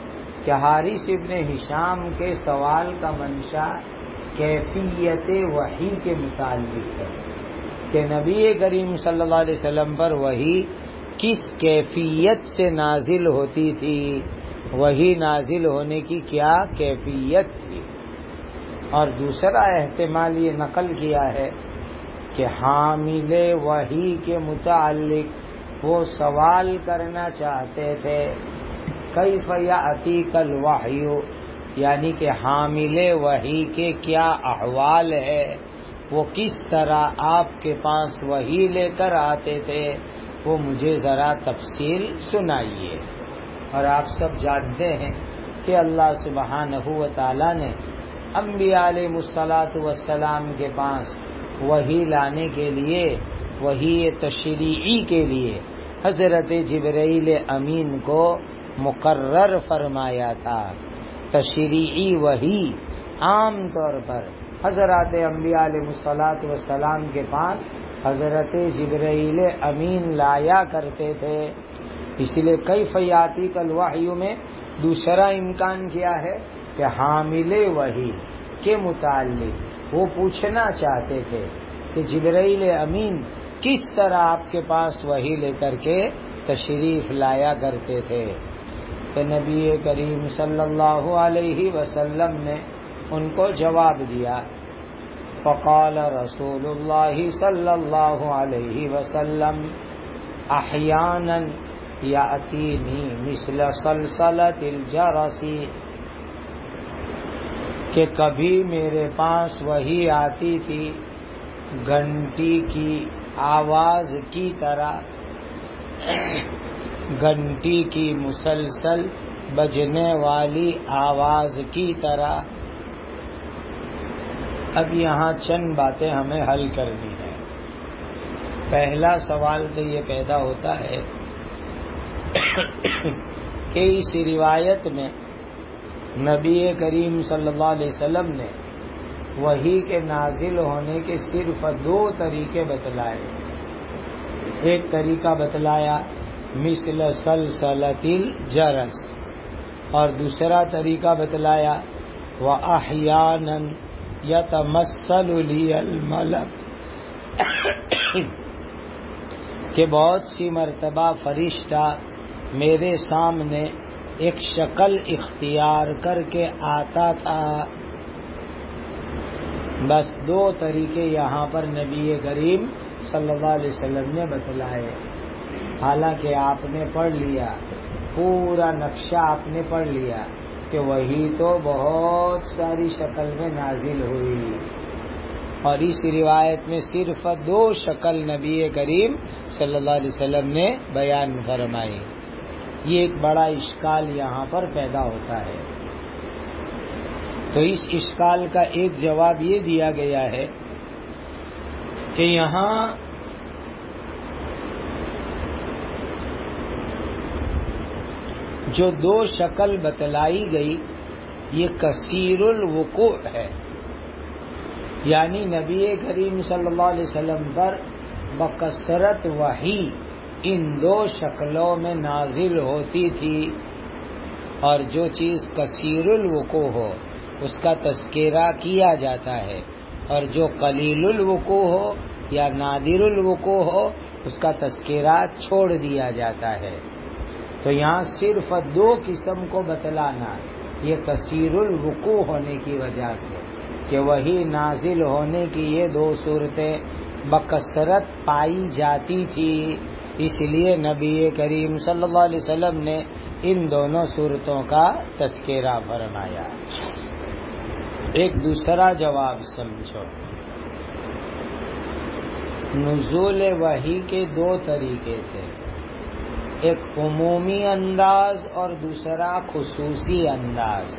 کہ حارث ابن ہشام کے سوال کا منشا کیفیت وحی کے متعلق ہے کہ نبی کریم صلی اللہ علیہ وسلم پر وحی کس کیفیت سے نازل ہوتی تھی، وحی نازل ہونے کی کیا کیفیت تھی۔ اور دوسرا احتمال یہ نقل کیا ہے کہ حامل وحی کے متعلق وہ سوال کرنا چاہتے تھے کیف یأتیک الوحی، یعنی کہ حامل وحی کے کیا احوال ہے، وہ کس طرح آپ کے پاس وحی لے کر آتے تھے، وہ مجھے ذرا تفصیل سنائیے۔ اور آپ سب جانتے ہیں کہ اللہ سبحانہ و تعالی نے انبیاء علیہ الصلوۃ والسلام کے پاس وحی لانے کے لیے، وحی تشریعی کے لیے حضرت جبرائیل امین کو مقرر فرمایا تھا۔ تشریعی وحی عام طور پر حضرات انبیاء علیہ الصلوۃ والسلام کے پاس حضرت جبرائیل امین لایا کرتے تھے۔ اس لیے کیف یأتیک الوحی میں دوسرا امکان کیا ہے کہ حامل وحی کے متعلق وہ پوچھنا چاہتے تھے کہ جبرائیل امین کس طرح آپ کے پاس وحی لے کر کے تشریف لایا کرتے تھے۔ تو نبی کریم صلی اللہ علیہ وسلم نے ان کو جواب دیا، فقال رسول اللہ صلی اللہ علیہ وسلم احیانا یأتینی مثل سلسلۃ الجرس، کہ کبھی میرے پاس وحی آتی تھی گھنٹی کی آواز کی طرح، گھنٹی کی مسلسل بجنے والی آواز کی طرح۔ اب یہاں چند باتیں ہمیں حل کرنی ہیں۔ پہلا سوال تو یہ پیدا ہوتا ہے کہ اس روایت میں نبی کریم صلی اللہ علیہ وسلم نے وحی کے نازل ہونے کے صرف دو طریقے بتلائے۔ ایک طریقہ بتلایا مثل سلسلۃ الجرس، اور دوسرا طریقہ بتلایا وَأَحْيَانًا يَتَمَثَّلُ لِي الْمَلَكُ، کہ بہت سی مرتبہ فرشتہ میرے سامنے ایک شکل اختیار کر کے آتا تھا۔ بس دو طریقے یہاں پر نبی کریم صلی اللہ علیہ وسلم نے بتلائے۔ حالانکہ آپ نے پڑھ لیا، پورا نقشہ آپ نے پڑھ لیا کہ وہی تو بہت ساری شکل میں نازل ہوئی، اور اس روایت میں صرف دو شکل نبی کریم صلی اللہ علیہ وسلم نے بیان فرمائی۔ یہ ایک بڑا اشکال یہاں پر پیدا ہوتا ہے۔ تو اس اشکال کا ایک جواب یہ دیا گیا ہے کہ یہاں جو دو شکل بتلائی گئی یہ کثیر الوقوع ہے، یعنی نبی کریم صلی اللہ علیہ وسلم پر بکثرت وحی ان دو شکلوں میں نازل ہوتی تھی، اور جو چیز کثیر الوقوع ہو اس کا تذکرہ کیا جاتا ہے، اور جو قلیل الوقوع ہو یا نادر الوقوع ہو اس کا تذکرہ چھوڑ دیا جاتا ہے۔ تو یہاں صرف دو قسم کو بتلانا یہ کثیر الوقوع ہونے کی وجہ سے کہ وہی نازل ہونے کی یہ دو صورتیں بکثرت پائی جاتی تھی، اس لیے نبی کریم صلی اللہ علیہ وسلم نے ان دونوں صورتوں کا تذکرہ فرمایا۔ ایک دوسرا جواب سمجھو، نزول وحی کے دو طریقے تھے، ایک عمومی انداز اور دوسرا خصوصی انداز۔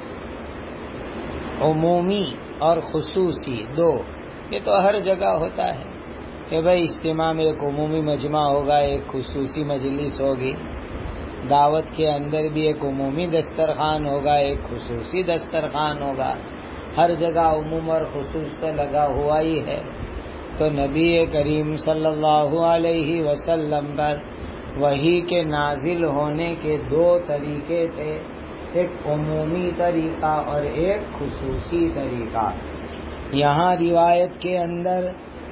عمومی اور خصوصی دو، یہ تو ہر جگہ ہوتا ہے کہ بھائی اجتماع میں ایک عمومی مجمع ہوگا، ایک خصوصی مجلس ہوگی، دعوت کے اندر بھی ایک عمومی دسترخوان ہوگا، ایک خصوصی دسترخوان ہوگا، ہر جگہ عموم اور خصوص تو لگا ہوا ہی ہے۔ تو نبی کریم صلی اللہ علیہ وسلم پر وحی کے نازل ہونے کے دو طریقے تھے، ایک عمومی طریقہ اور ایک خصوصی طریقہ. یہاں روایت کے اندر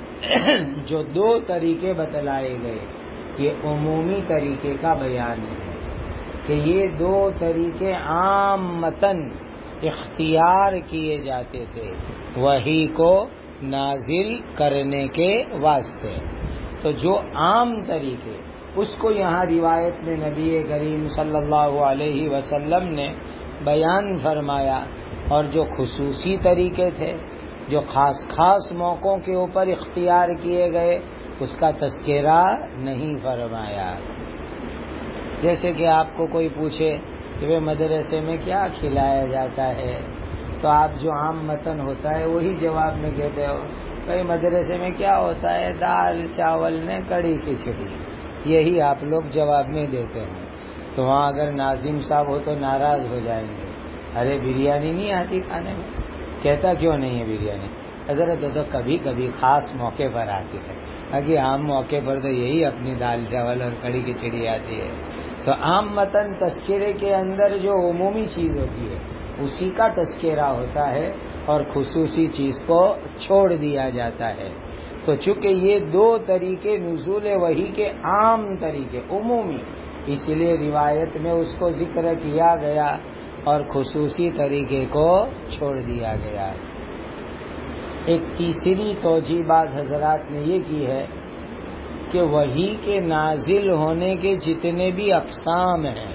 جو دو طریقے بتلائے گئے یہ عمومی طریقے کا بیان ہے کہ یہ دو طریقے عامتاً اختیار کیے جاتے تھے وحی کو نازل کرنے کے واسطے. تو جو عام طریقے اس کو یہاں روایت میں نبی کریم صلی اللہ علیہ وسلم نے بیان فرمایا، اور جو خصوصی طریقے تھے جو خاص خاص موقعوں کے اوپر اختیار کیے گئے اس کا تذکرہ نہیں فرمایا. جیسے کہ آپ کو کوئی پوچھے کہ وہ مدرسے میں کیا کھلایا جاتا ہے تو آپ جو عام متن ہوتا ہے وہی جواب میں کہتے ہو. بھائی مدرسے میں کیا ہوتا ہے؟ دال چاول نے کڑی کھچڑی، یہی آپ لوگ جواب میں دیتے ہیں. تو وہاں اگر ناظم صاحب ہو تو ناراض ہو جائیں گے، ارے بریانی نہیں آتی کھانے میں؟ کہتا کیوں نہیں ہے بریانی؟ حضرت تو کبھی کبھی خاص موقع پر آتی ہے، باقی عام موقع پر تو یہی اپنی دال چاول اور کڑی کھچڑی آتی ہے. تو عام متن تذکرے کے اندر جو عمومی چیز ہوتی ہے اسی کا تذکرہ ہوتا ہے اور خصوصی چیز کو چھوڑ دیا جاتا ہے. تو چونکہ یہ دو طریقے نزول وحی کے عام طریقے عمومی، اس لیے روایت میں اس کو ذکر کیا گیا اور خصوصی طریقے کو چھوڑ دیا گیا. ایک تیسری توجیہ بعض حضرات نے یہ کی ہے کہ وحی کے نازل ہونے کے جتنے بھی اقسام ہیں،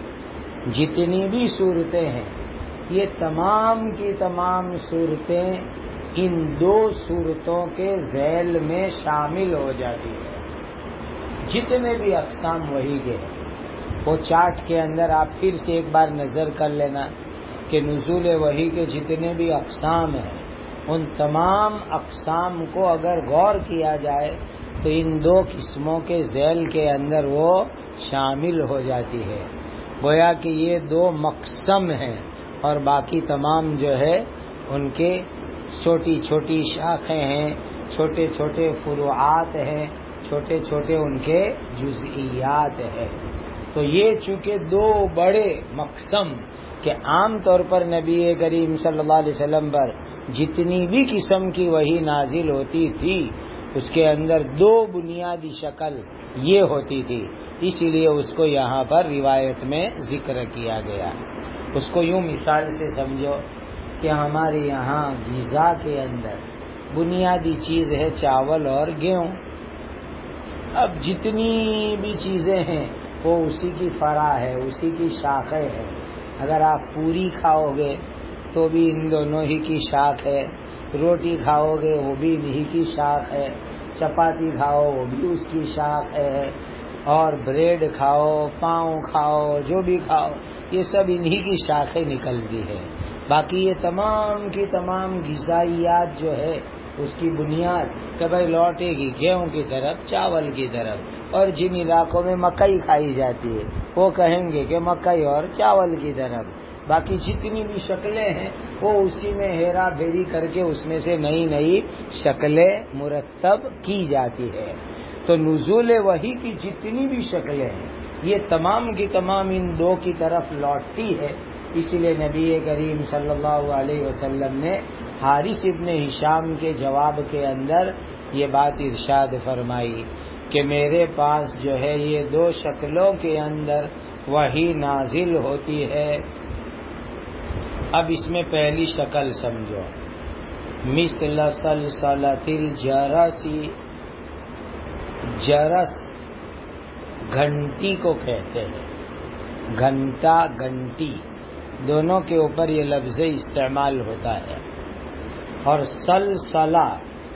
جتنی بھی صورتیں ہیں، یہ تمام کی تمام صورتیں ان دو صورتوں کے ذیل میں شامل ہو جاتی ہیں. جتنے بھی اقسام وحی کے ہیں وہ چارٹ کے اندر آپ پھر سے ایک بار نظر کر لینا کہ نزول وحی کے جتنے بھی اقسام ہیں ان تمام اقسام کو اگر غور کیا جائے تو ان دو قسموں کے ذیل کے اندر وہ شامل ہو جاتی ہے. گویا کہ یہ دو مقسم ہیں اور باقی تمام جو ہے ان کے چھوٹی چھوٹی شاخیں ہیں، چھوٹے چھوٹے فروعات ہیں، چھوٹے چھوٹے ان کے جزئیات ہیں. تو یہ چونکہ دو بڑے مقسم کہ عام طور پر نبی کریم صلی اللہ علیہ وسلم پر جتنی بھی قسم کی وحی نازل ہوتی تھی اس کے اندر دو بنیادی شکل یہ ہوتی تھی، اسی لیے اس کو یہاں پر روایت میں ذکر کیا گیا. اس کو یوں مثال سے سمجھو کہ ہمارے یہاں غذا کے اندر بنیادی چیز ہے چاول اور گیہوں. اب جتنی بھی چیزیں ہیں وہ اسی کی فرع ہے، اسی کی شاخیں ہیں. اگر آپ پوری کھاؤ گے تو بھی ان دونوں ہی کی شاخ ہے، روٹی کھاؤ گے وہ بھی انہی کی شاخ ہے، چپاتی کھاؤ وہ بھی اس کی شاخ ہے، اور بریڈ کھاؤ، پاؤں کھاؤ، جو بھی کھاؤ یہ سب انہی کی شاخیں نکلتی ہے. باقی یہ تمام کی تمام غذائیات جو ہے اس کی بنیاد کہ بھائی لوٹے گی گیہوں کی طرف، چاول کی طرف. اور جن علاقوں میں مکئی کھائی جاتی ہے وہ کہیں گے کہ مکئی اور چاول کی طرف. باقی جتنی بھی شکلیں ہیں وہ اسی میں ہیرا پھیری کر کے اس میں سے نئی نئی شکلیں مرتب کی جاتی ہے. تو نزول وحی کی جتنی بھی شکلیں ہیں یہ تمام کی تمام ان دو کی طرف لوٹتی ہے. اسی لیے نبی کریم صلی اللہ علیہ وسلم نے حارث ابن ہشام کے جواب کے اندر یہ بات ارشاد فرمائی کہ میرے پاس جو ہے یہ دو شکلوں کے اندر وحی نازل ہوتی ہے. اب اس میں پہلی شکل سمجھو، مثل سلسلۃ الجرسی. جرس گھنٹی کو کہتے ہیں، گھنٹا گھنٹی دونوں کے اوپر یہ لفظ استعمال ہوتا ہے. اور سلسلہ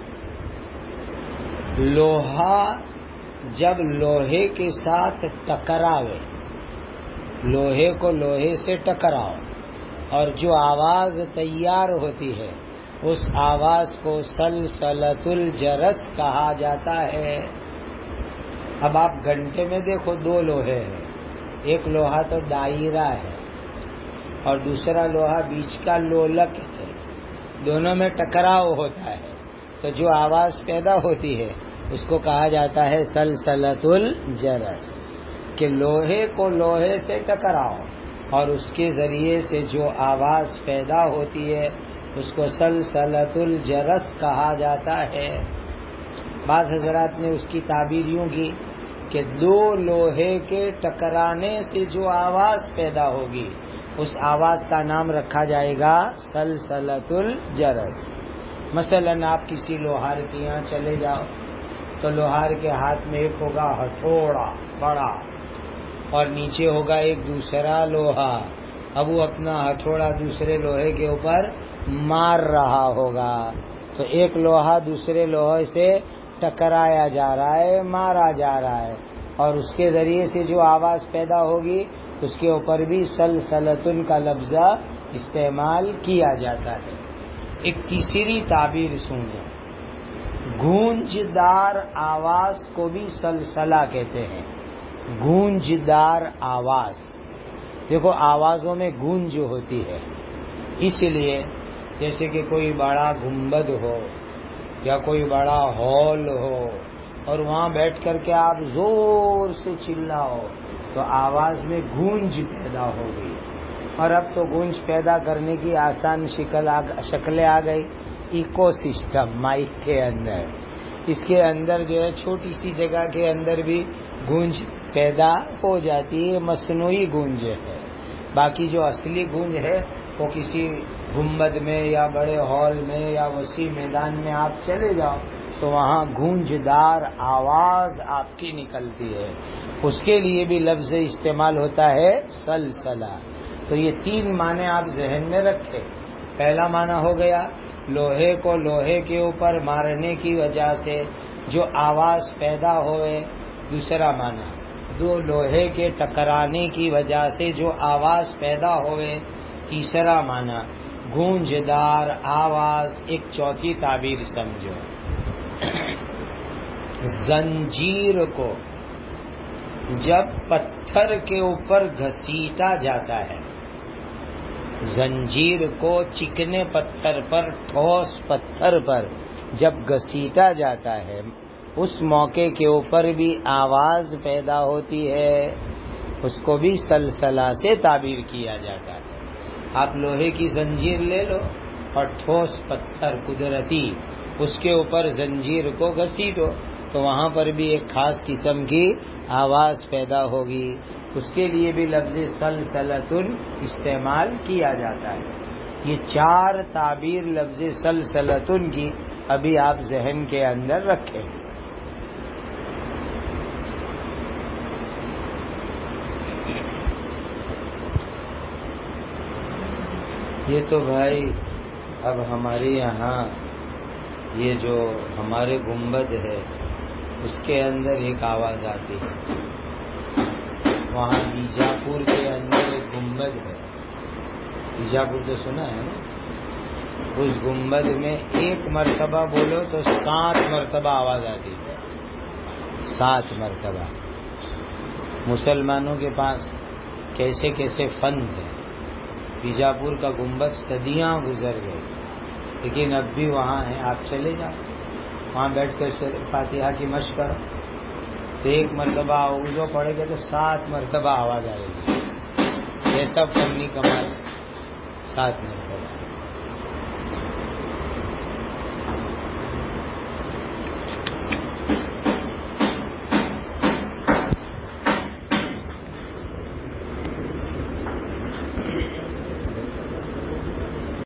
لوہا جب لوہے کے ساتھ ٹکراوے، لوہے کو لوہے سے ٹکراؤ اور جو آواز تیار ہوتی ہے اس آواز کو سلسلۃ الجرس کہا جاتا ہے. اب آپ گھنٹے میں دیکھو دو لوہے ہیں، ایک لوہا تو دائرہ ہے اور دوسرا لوہا بیچ کا لولک ہے، دونوں میں ٹکراؤ ہوتا ہے تو جو آواز پیدا ہوتی ہے اس کو کہا جاتا ہے سلسلۃ الجرس. کہ لوہے کو لوہے سے ٹکراؤ اور اس کے ذریعے سے جو آواز پیدا ہوتی ہے اس کو سلسلۃ الجرس کہا جاتا ہے۔ بعض حضرات نے اس کی تعبیر یوں کی کہ دو لوہے کے ٹکرانے سے جو آواز پیدا ہوگی اس آواز کا نام رکھا جائے گا سلسلۃ الجرس۔ مثلا آپ کسی لوہار کے یہاں چلے جاؤ تو لوہار کے ہاتھ میں ایک ہوگا ہتھوڑا بڑا اور نیچے ہوگا ایک دوسرا لوہا، اب وہ اپنا ہتھوڑا دوسرے لوہے کے اوپر مار رہا ہوگا، تو ایک لوہا دوسرے لوہے سے ٹکرایا جا رہا ہے، مارا جا رہا ہے، اور اس کے ذریعے سے جو آواز پیدا ہوگی اس کے اوپر بھی سلسلۃن کا لفظ استعمال کیا جاتا ہے۔ ایک تیسری تعبیر سنیں، گونجدار آواز کو بھی سلسلہ کہتے ہیں۔ گونجدار آواز، دیکھو آوازوں میں گونج ہوتی ہے، اس لیے جیسے کہ کوئی بڑا گنبد ہو یا کوئی بڑا ہال ہو اور وہاں بیٹھ کر کے آپ زور سے چلاؤ تو آواز میں گونج پیدا ہوگی، اور اب تو گونج پیدا کرنے کی آسان شکل شکلیں آ گئی، ایکو سسٹم مائک کے اندر، اس کے اندر جو ہے چھوٹی سی جگہ کے اندر بھی گونج پیدا ہو جاتی ہے، مصنوعی گونج ہے۔ باقی جو اصلی گونج ہے وہ کسی گنبد میں یا بڑے ہال میں یا وسیع میدان میں آپ چلے جاؤ تو وہاں گونجدار آواز آپ کی نکلتی ہے، اس کے لیے بھی لفظ استعمال ہوتا ہے سلسلہ۔ تو یہ تین معنی آپ ذہن میں رکھیں۔ پہلا معنی ہو گیا لوہے کو لوہے کے اوپر مارنے کی وجہ سے جو آواز پیدا ہوئے، دوسرا معنی دو لوہے کے ٹکرانے کی وجہ سے جو آواز پیدا ہوئے، تیسرا معنی گونجدار آواز۔ ایک چوتھی تعبیر سمجھو، زنجیر کو جب پتھر کے اوپر گھسیٹا جاتا ہے، زنجیر کو چکنے پتھر پر، ٹھوس پتھر پر جب گھسیٹا جاتا ہے اس موقع کے اوپر بھی آواز پیدا ہوتی ہے، اس کو بھی سلسلہ سے تعبیر کیا جاتا ہے۔ آپ لوہے کی زنجیر لے لو اور ٹھوس پتھر قدرتی اس کے اوپر زنجیر کو گھسیٹو تو وہاں پر بھی ایک خاص قسم کی آواز پیدا ہوگی، اس کے لیے بھی لفظ سلسلۃن استعمال کیا جاتا ہے۔ یہ چار تعبیر لفظ سلسلۃن کی ابھی آپ ذہن کے اندر رکھیں۔ یہ تو بھائی اب ہمارے یہاں یہ جو ہمارے گنبد ہے اس کے اندر ایک آواز آتی ہے، وہاں بیجاپور کے اندر ایک گنبد ہے، بیجاپور تو سنا ہے نا، اس گنبد میں ایک مرتبہ بولو تو سات مرتبہ آواز آتی ہے، سات مرتبہ۔ مسلمانوں کے پاس کیسے کیسے فن ہے، بیجاپور کا گنبد صدیاں گزر گئی لیکن اب بھی وہاں ہے، آپ چلے جاؤ وہاں بیٹھ کر سورہ فاتحہ کی مشق کرو تو ایک مرتبہ اعوذ پڑھے گے تو سات مرتبہ آواز آئے گی، ایسا فنی کمال، سات مرتبہ۔